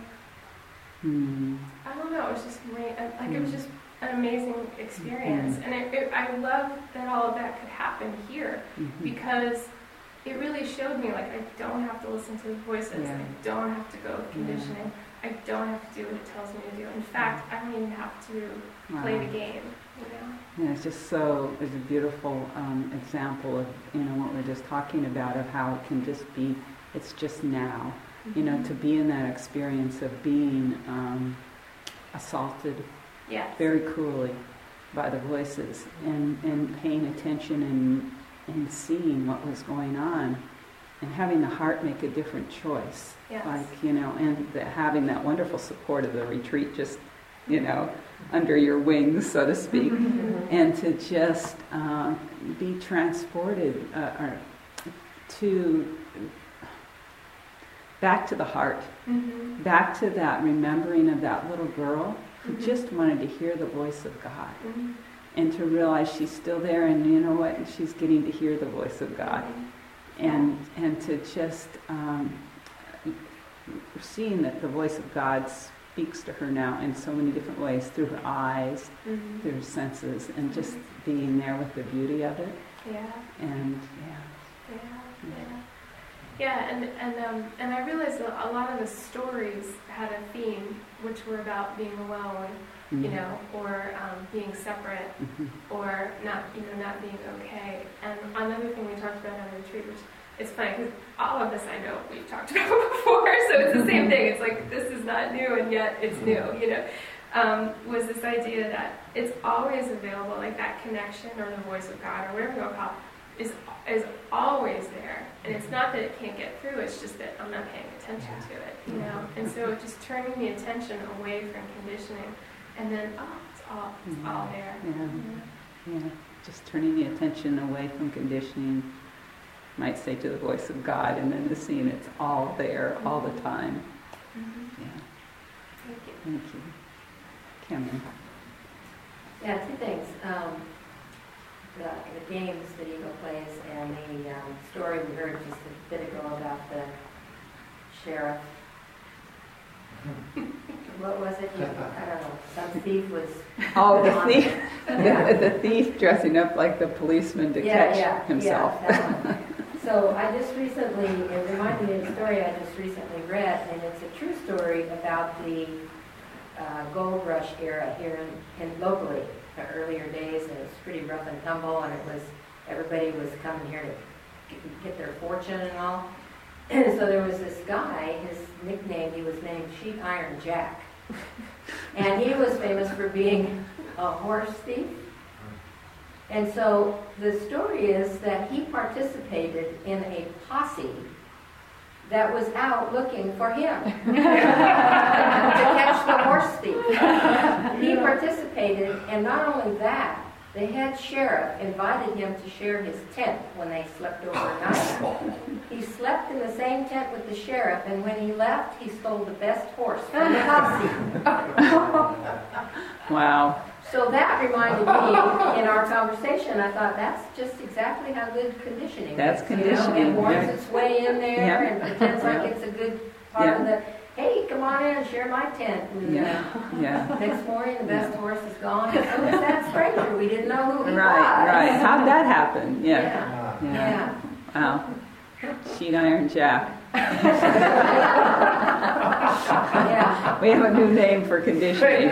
um, I don't know, it was just, like it was just an amazing experience. And it, it, I love that all of that could happen here, because it really showed me, like, I don't have to listen to the voices. Yeah. I don't have to go with conditioning. I don't have to do what it tells me to do. In fact, I don't even have to play the game, you know? Yeah, it's just so, it's a beautiful um, example of, you know, what we're just talking about, of how it can just be, it's just now. Mm-hmm. You know, to be in that experience of being um, assaulted yes. very cruelly by the voices, and, and paying attention and, and seeing what was going on, and having the heart make a different choice. Yes. Like, you know, and the, having that wonderful support of the retreat just you know, under your wings, so to speak, and to just uh, be transported uh, or to back to the heart, Mm-hmm. back to that remembering of that little girl who Mhm. just wanted to hear the voice of God, Mm-hmm. and to realize she's still there, and you know what, she's getting to hear the voice of God, and and to just um, seeing that the voice of God speaks to her now in so many different ways, through her eyes, Mm-hmm. through her senses, and just being there with the beauty of it, Yeah. and yeah. Yeah, yeah, yeah, and and um, and I realized that a lot of the stories had a theme, which were about being alone, you know, or um, being separate, Mhm. or not, you know, not being okay. And another thing we talked about on the retreat, which it's funny because all of this I know we've talked about before, so it's the same thing. It's like this is not new, and yet it's new, you know. Um, was this idea that it's always available, like that connection or the voice of God or whatever you want to call it, is is always there, and it's not that it can't get through, it's just that I'm not paying attention to it, you know. And so just turning the attention away from conditioning, and then oh, it's all it's all there. Yeah. Yeah, just turning the attention away from conditioning, might say to the voice of God, and then to seeing it's all there all the time. Mm-hmm. Yeah, Thank you. thank you. Cameron. Yeah, two things. Um, the, the games that Ego plays and the um, story we heard just a bit ago about the sheriff. What was it? I don't know. Some thief was... Oh, the thief, Yeah. the, the thief dressing up like the policeman to Yeah, catch yeah, himself. yeah, that one. So I just recently, it reminded me of a story I just recently read, and it's a true story about the uh, gold rush era here in, in locally, the earlier days, and it was pretty rough and tumble, and it was, everybody was coming here to get, get their fortune and all. And so there was this guy, his nickname, he was named Sheet Iron Jack. And he was famous for being a horse thief. And so the story is that he participated in a posse that was out looking for him to catch the horse thief. He participated, and not only that, the head sheriff invited him to share his tent when they slept overnight. He slept in the same tent with the sheriff, and when he left, he stole the best horse from the posse. Wow. So that reminded me in our conversation, I thought that's just exactly how good conditioning That's is. conditioning, You know? It works yeah. its way in there Yeah. and pretends Yeah. like it's a good part of the, hey, come on in and share my tent. And, Yeah, yeah. uh, next morning, the best horse is gone. And so is that stranger. We didn't know who he Right, was. right. How'd that happen? Yeah. Yeah. Yeah. Yeah. Wow. Sheet Iron Jack. Yeah. We have a new name for conditioning.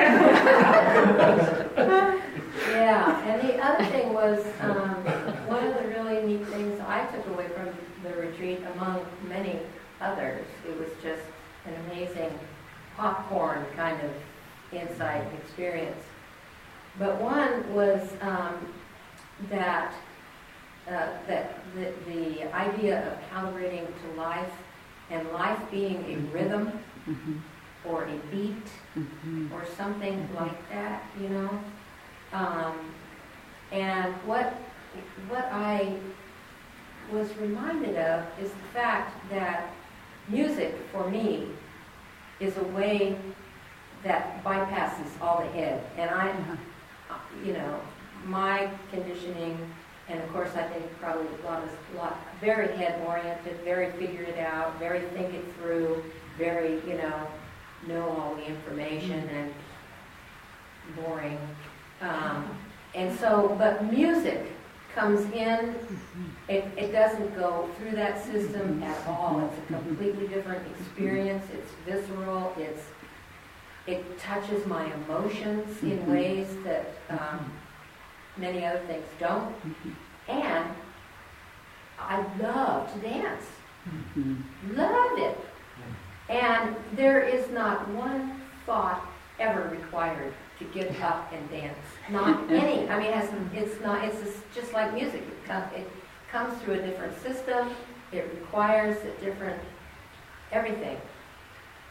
Yeah, and the other thing was, um, one of the really neat things I took away from the retreat, among many others, it was just an amazing popcorn kind of insight experience. But one was um, that uh, that the, the idea of calibrating to life, and life being a rhythm Mhm, or a beat mhm, or something like that, you know. Um, and what what I was reminded of is the fact that music, for me, is a way that bypasses all the head. And I, uh-huh. you know, my conditioning, and of course I think probably a lot of, lot, very head-oriented, very figure it out, very think it through, very, you know, know all the information and boring. Um, and so, but music comes in, it, it doesn't go through that system at all. It's a completely different experience. It's visceral. It's it touches my emotions in ways that um, many other things don't. And I love to dance. mhm. Love it. And there is not one thought ever required to get up and dance. Not any. I mean, it has, it's not. It's just, just like music. It, com- it comes through a different system. It requires a different everything.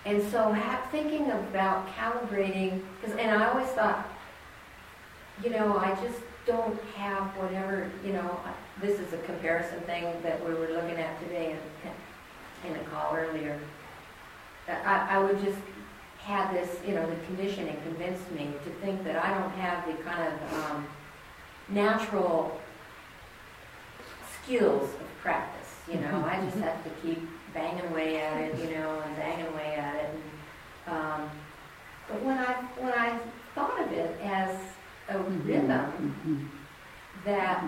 And so ha- thinking about calibrating, because, and I always thought, you know, I just don't have whatever, you know, I- this is a comparison thing that we were looking at today in, in a call earlier. I, I would just have this, you know, the conditioning convinced me to think that I don't have the kind of um, natural skills of practice, you know. I just have to keep banging away at it, you know, and banging away at it. And, um, but when I when I thought of it as a rhythm, that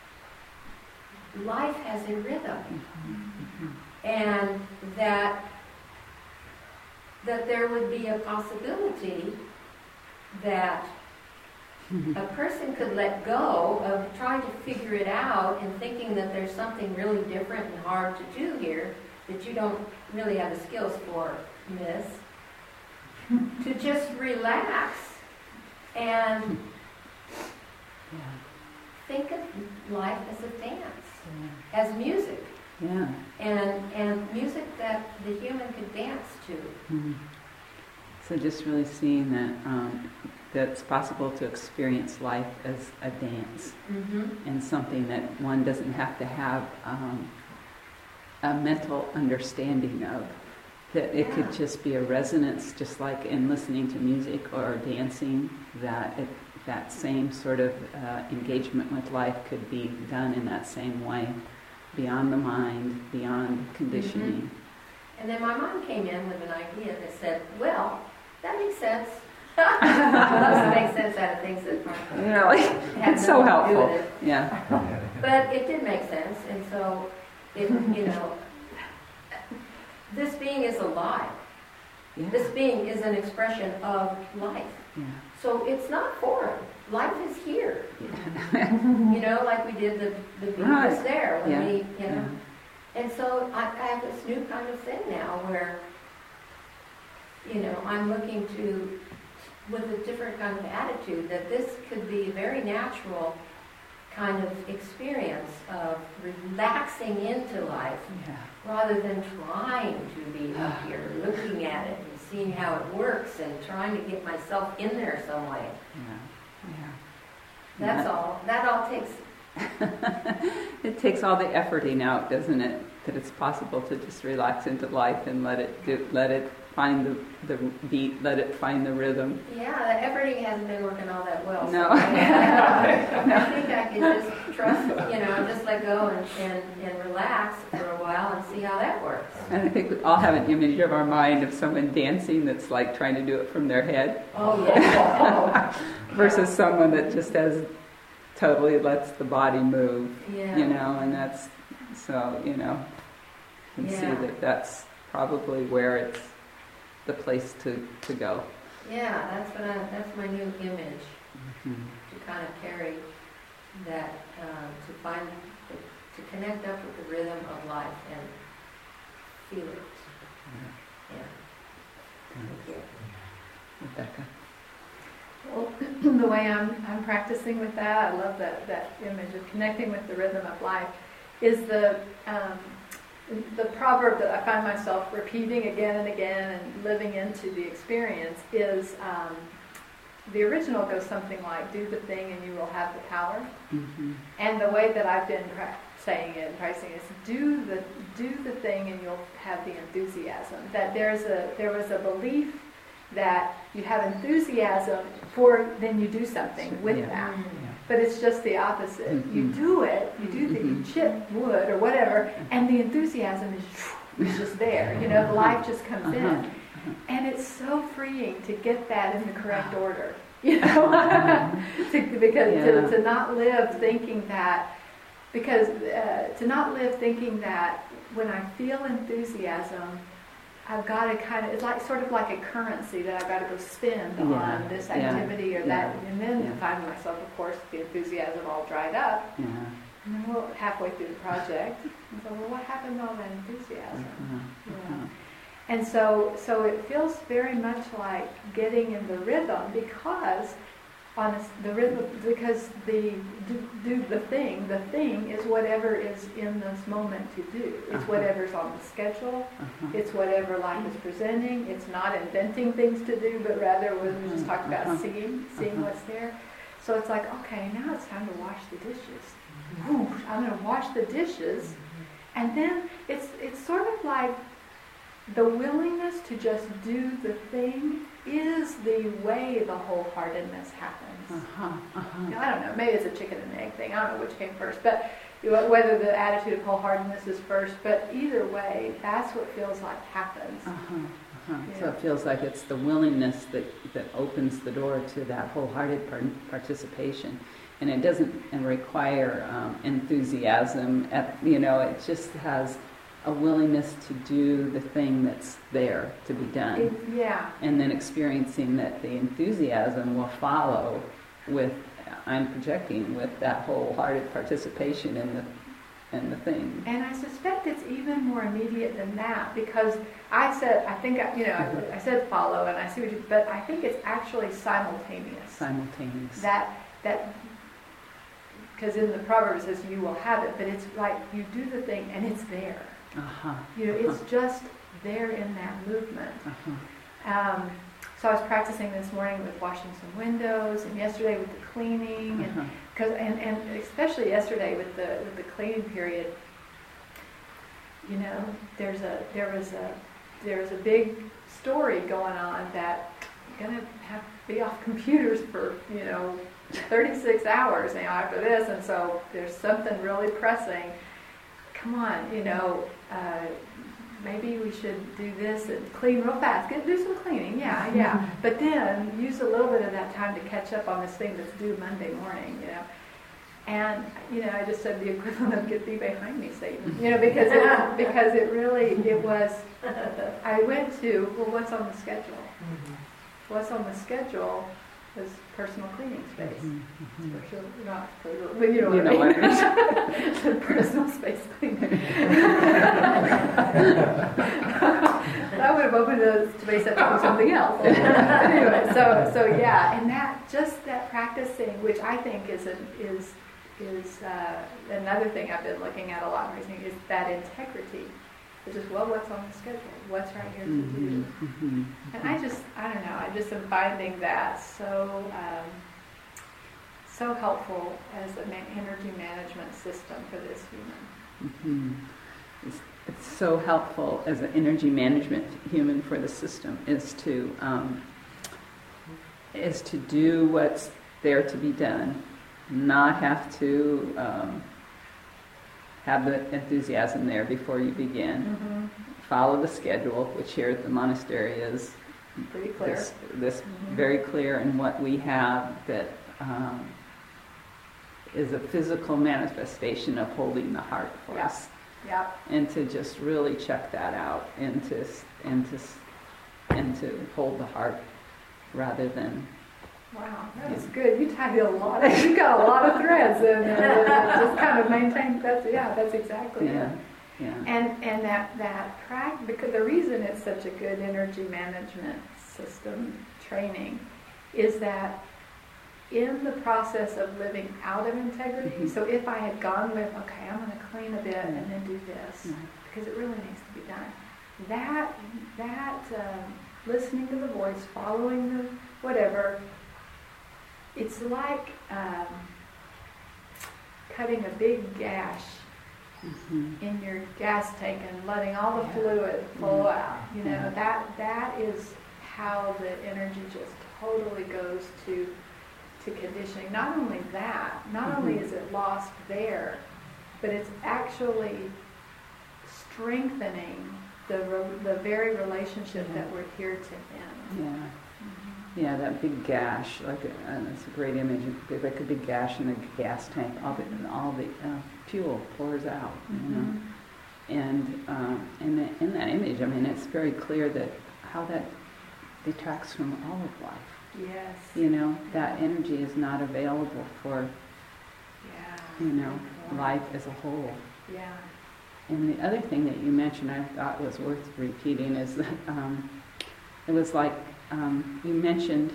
life has a rhythm, and that that there would be a possibility that a person could let go of trying to figure it out and thinking that there's something really different and hard to do here that you don't really have the skills for, miss, to just relax and think of life as a dance, as music. Yeah. And and music that the human could dance to. Mm-hmm. So just really seeing that um, that it's possible to experience life as a dance, Mm-hmm. and something that one doesn't have to have um, a mental understanding of. That it Yeah. could just be a resonance, just like in listening to music or dancing. That it, that same sort of uh, engagement with life could be done in that same way. Beyond the mind, beyond conditioning. And then my mom came in with an idea that said, well, that makes sense. I love to make sense out of things that aren't, You know, like, have it's so nothing to do helpful. with it. Yeah. But it did make sense, and so, it, you know, this being is alive. Yeah. This being is an expression of life. Yeah. So it's not foreign. Life is here. Yeah. You know, like we did the, the beat Right. was there when Yeah. we, you know. Yeah. And so I, I have this new kind of thing now where, you know, I'm looking to, with a different kind of attitude, that this could be a very natural kind of experience of relaxing into life Yeah. rather than trying to be here, looking at it and seeing how it works and trying to get myself in there some way. Yeah. Yeah. That's Yeah. all. That all takes. It takes all the efforting out, doesn't it? That it's possible to just relax into life and let it do, let it find the, the beat, let it find the rhythm. Yeah, the efforting hasn't been working all that well. No. So I think I can just trust, you know, just let go and, and, and relax for a while and see how that works. And I think we all have an image of our mind of someone dancing that's like trying to do it from their head, Oh, yeah. versus someone that just has totally lets the body move. Yeah. You know, and that's so you know, you can Yeah. see that that's probably where it's the place to, to go. Yeah, that's what I, that's my new image, Mm-hmm. to kind of carry that, um, to find, to connect up with the rhythm of life and feel it. Yeah. Thank you. Rebecca. Well, the way I'm, I'm practicing with that, I love that, that image of connecting with the rhythm of life, is the um, the proverb that I find myself repeating again and again and living into the experience is, um, the original goes something like, do the thing and you will have the power. Mm-hmm. And the way that I've been pra- saying it and pricing is, do the do the thing and you'll have the enthusiasm. That there's a there was a belief that you have enthusiasm for, then you do something with Yeah. that. Mm. But it's just the opposite. Mhm. You do it, you do the, you Mhm. chip wood or whatever, and the enthusiasm is, is just there. You know, life just comes Uh-huh. in. And it's so freeing to get that in the correct order. You know, to, because Yeah. to, to not live thinking that, because uh, to not live thinking that when I feel enthusiasm, I've got to kind of, it's like sort of like a currency that I've got to go spend Yeah. on this Yeah. activity or that, Yeah. and then Yeah. find myself, of course, the enthusiasm all dried up. Yeah. And then we're halfway through the project, and so, well, what happened to all that enthusiasm? Uh-huh. Yeah. Uh-huh. And so, so it feels very much like getting in the rhythm, because on a s the rhythm, because the do, do the thing, the thing is whatever is in this moment to do. It's Uh-huh. whatever's on the schedule. Uh-huh. It's whatever life is presenting. It's not inventing things to do, but rather what we just talked about, Uh-huh. seeing, seeing Uh-huh. what's there. So it's like, okay, now it's time to wash the dishes. Whoosh, I'm going to wash the dishes, and then it's it's sort of like the willingness to just do the thing is the way the wholeheartedness happens. Uh-huh. Uh-huh. Now, I don't know, maybe it's a chicken and egg thing. I don't know which came first, but you know, whether the attitude of wholeheartedness is first, but either way, that's what feels like happens. Uh-huh. Uh-huh. So Yeah. it feels like it's the willingness that, that opens the door to that wholehearted par- participation. And it doesn't and require um, enthusiasm. At, you know, it just has a willingness to do the thing that's there to be done. It, yeah, And then experiencing that the enthusiasm will follow with, I'm projecting, with that wholehearted participation in the in the thing. and I suspect it's even more immediate than that, because I said, I think, I- you know, I, I said follow, and I see what you, but I think it's actually simultaneous. Simultaneous. That, that, because in the Proverbs it says you will have it, but it's like you do the thing and it's there. Uh-huh. You know, it's just there in that movement. Uh-huh. Um, so I was practicing this morning with washing some windows, and yesterday with the cleaning, and Uh-huh. Cause, and, and especially yesterday with the with the cleaning period, you know, there's a there was a there was a big story going on that you're gonna have to be off computers for, you know, thirty-six hours now after this, and so there's something really pressing. Come on, you know, uh, maybe we should do this and clean real fast. Get, do some cleaning, yeah, yeah. But then use a little bit of that time to catch up on this thing that's due Monday morning, you know. And, you know, I just said the equivalent of get thee behind me, Satan. You know, because it, because it really, it was, I went to, well, what's on the schedule? What's on the schedule is personal cleaning space. Mhm. Personal, not personal, but you know You what know I mean. what I mean. Personal space cleaning. That would have opened the space up to something else. Anyway, so so yeah, and that just that practicing, which I think is an, is is uh, another thing I've been looking at a lot recently, is that integrity. It's just, well, what's on the schedule? What's right here to do? Mhm. And I just, I don't know, I just am finding that so, um, so helpful as an energy management system for this human. Mhm. It's, it's so helpful as an energy management human for the system is to um, is to do what's there to be done, not have to um, have the enthusiasm there before you begin. Mm-hmm. Follow the schedule, which here at the monastery is Pretty clear. this, this Mhm. very clear in what we have that um, is a physical manifestation of holding the heart for Yeah. us. Yeah. And to just really check that out and to, and to, and to hold the heart rather than, Wow, that was good. You tied a lot. Of, you got a lot of threads in there. Just kind of maintain. That's yeah. That's exactly yeah, it. yeah. And and that that practice, because the reason it's such a good energy management system training is that in the process of living out of integrity. Mhm. So if I had gone with, okay, I'm going to clean a bit and then do this Yeah. because it really needs to be done. That that um, listening to the voice, following the whatever. It's like um, cutting a big gash Mhm. in your gas tank and letting all the fluid flow Mhm. out. You know, Yeah. that that is how the energy just totally goes to to conditioning. Not only that, not Mhm. only is it lost there, but it's actually strengthening the re- the very relationship Yeah. that we're here to end. Yeah. Yeah, that big gash, like a, uh, it's a great image. Like a big gash in a gas tank, all the all the uh, fuel pours out. You know? Mhm. And um, in, the, in that image, I mean, it's very clear that how that detracts from all of life. Yes. You know, that energy is not available for, Yeah. you know, Good point. life as a whole. Yeah. And the other thing that you mentioned I thought was worth repeating is that um, it was like um, you mentioned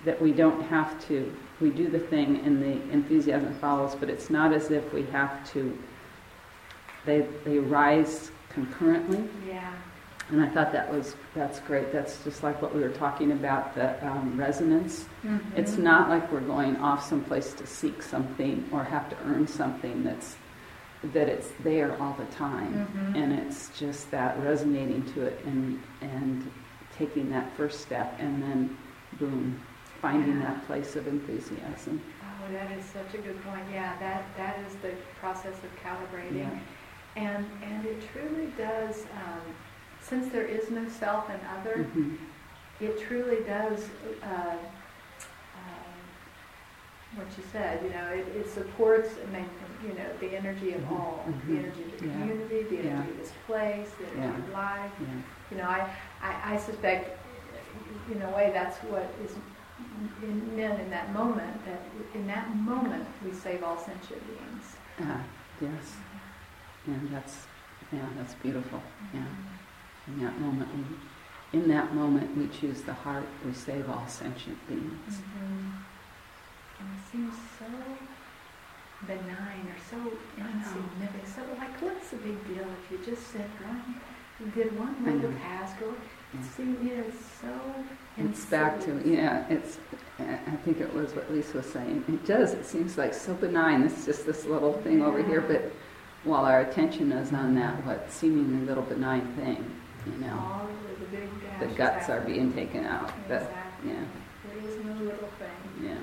that we don't have to, we do the thing and the enthusiasm follows, but it's not as if we have to, they, they rise concurrently. Yeah. And I thought that was, that's great. That's just like what we were talking about, the um, resonance. Mm-hmm. It's not like we're going off someplace to seek something or have to earn something that's, that it's there all the time. Mm-hmm. And it's just that resonating to it and, and taking that first step and then, boom, finding Yeah. that place of enthusiasm. Oh, that is such a good point. Yeah, that, that is the process of calibrating. Yeah. And, and it truly does, um, since there is no self and other, Mm-hmm. it truly does, uh, um, what you said, you know, it, it supports, I mean, you know, the energy of Mhm, all, mhm. the energy of the Yeah. community, the energy Yeah. of this place, the energy Yeah. of life. Yeah. You know, I, I, I suspect, in a way, that's what is in- meant in that moment, that in that moment we save all sentient beings. Ah, yes. And that's, yeah, that's beautiful. Yeah. In that moment, we, in that moment, we choose the heart. We save all sentient beings. Mhm. And it seems so benign or so insignificant. So, like, what's the big deal if you just said one, you did one I little know. task, or Yeah. it seems, you know, it's so. It's back to, insidious. yeah, it's, I think it was what Lisa was saying. It does, it seems like so benign. It's just this little thing over here, but while our attention is on that, what seemingly little benign thing, you know, All of the big dash the is guts are happening. being taken out. The, Exactly. yeah, There is no little thing. yeah.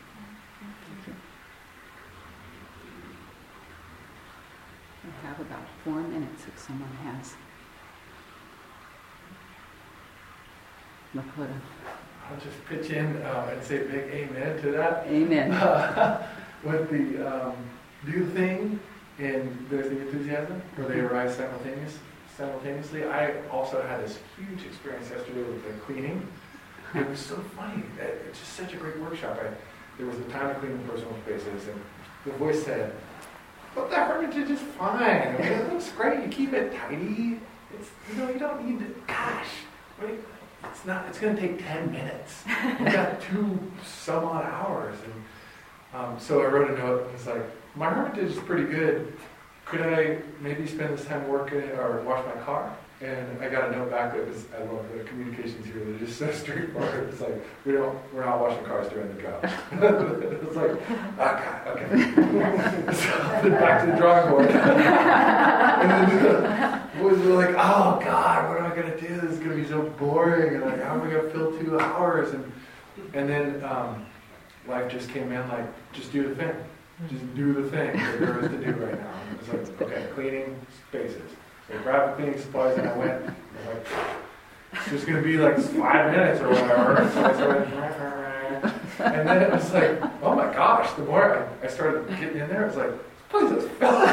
I have about four minutes if someone has. Lakota. I'll just pitch in uh, and say big amen to that. Amen. With the um, do thing in There's the Enthusiasm, where they arise simultaneous, simultaneously. I also had this huge experience yesterday with the cleaning. It was so funny. It's just such a great workshop. I, there was a time to clean personal spaces, and the voice said, "But the Hermitage is fine. I mean, it looks great. You keep it tidy. It's, you know, you don't need to. Gosh, what do you, it's not. It's going to take ten minutes. We've got two some odd hours." And um, so I wrote a note. And it's like, my Hermitage is pretty good. Could I maybe spend this time working or wash my car? And I got a note back that was, I love the communications here. They're just so straightforward. It's like, we don't, we're not washing cars during the job. It's like, oh God, okay. So then back to the drawing board. And then the boys were like, oh God, what am I gonna do? This is gonna be so boring. And like, how am I gonna fill two hours? And and then um, life just came in like, just do the thing. Just do the thing that there is to do right now. And it's like, okay, cleaning spaces. So I grabbed the cleaning supplies and I went. I was like, it's just going to be like five minutes or whatever. So I started, and then it was like, oh my gosh, the more I, I started getting in there, it was like, this place is filthy.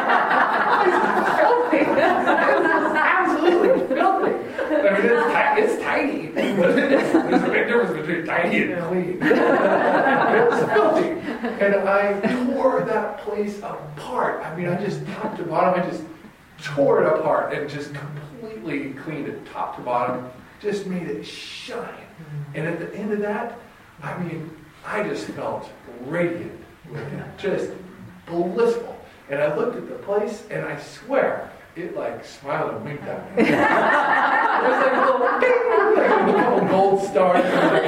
This place is filthy. This is absolutely filthy. I mean, it's, ti- it's tiny, but it is, there's a big difference between tiny and clean. It's filthy. And I tore that place apart. I mean, I just, top to bottom, I just tore it apart and just completely cleaned it top to bottom, just made it shine. And at the end of that, I mean, I just felt radiant with it, just blissful. And I looked at the place, and I swear, it like smiled and winked at me. It was like a little ding, like a couple gold stars.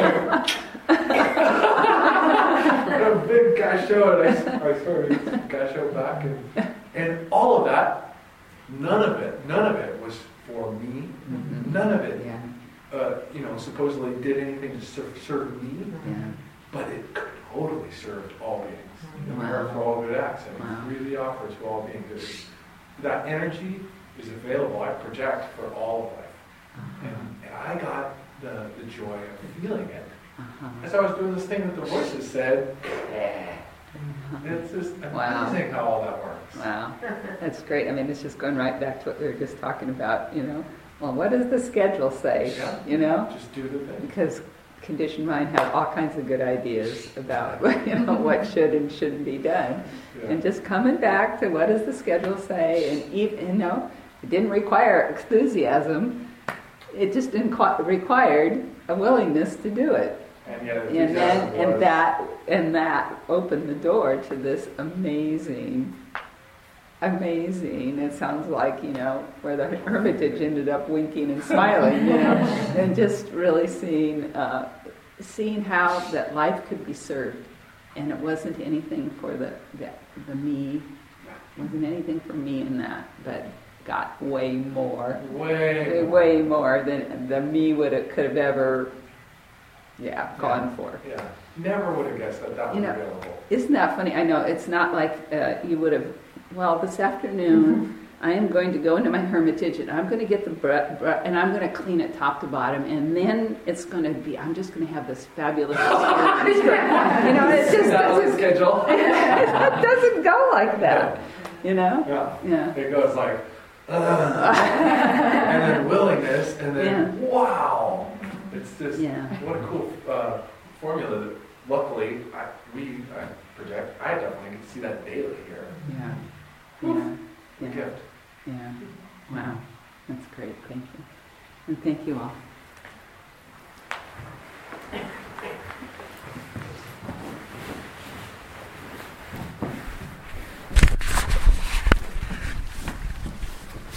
And a big gasho, and I, I sort of gasho back, and, and all of that. None of it, none of it was for me. Mm-hmm. None of it, Yeah. uh, you know, supposedly did anything to serve, serve me, Yeah. but it totally served all beings. The Wow. merit for all good acts, and Wow. it really offers to all beings. It's, that energy is available. I project for all of life, Uh-huh. and, and I got the, the joy of feeling it. Uh-huh. As I was doing this thing that the voices said, it's just amazing Wow. how all that works. Wow, that's great. I mean, it's just going right back to what we were just talking about, you know. Well, what does the schedule say, Yeah. you know? Just do the thing. Because conditioned mind have all kinds of good ideas about, you know, what should and shouldn't be done. Yeah. And just coming back to what does the schedule say, and even, you know, it didn't require enthusiasm. It just inqu- required a willingness to do it. And yeah, the And then, enthusiasm and was- that, and that opened the door to this amazing, amazing, it sounds like, you know, where the Hermitage ended up winking and smiling, you know, and just really seeing, uh, seeing how that life could be served. And it wasn't anything for the, the, the me, wasn't anything for me in that, but got way more, way, way more than the me would have, could have ever, yeah, gone for. Yeah, never would have guessed that that was You know, available. Isn't that funny? I know it's not like uh, you would have. Well, this afternoon I am going to go into my Hermitage and I'm going to get the bre- bre- and I'm going to clean it top to bottom, and then it's going to be. I'm just going to have this fabulous experience. You know, it just That was the doesn't. schedule. It doesn't go like that. You know. Yeah. Yeah. It goes like, "Ugh," and then willingness, and then wow, it's just Yeah. what a cool uh, formula. That luckily, I, we I project. I definitely can see that daily here. Yeah. Yeah. The Yeah. gift. Yeah. Wow. That's great. Thank you. And thank you all.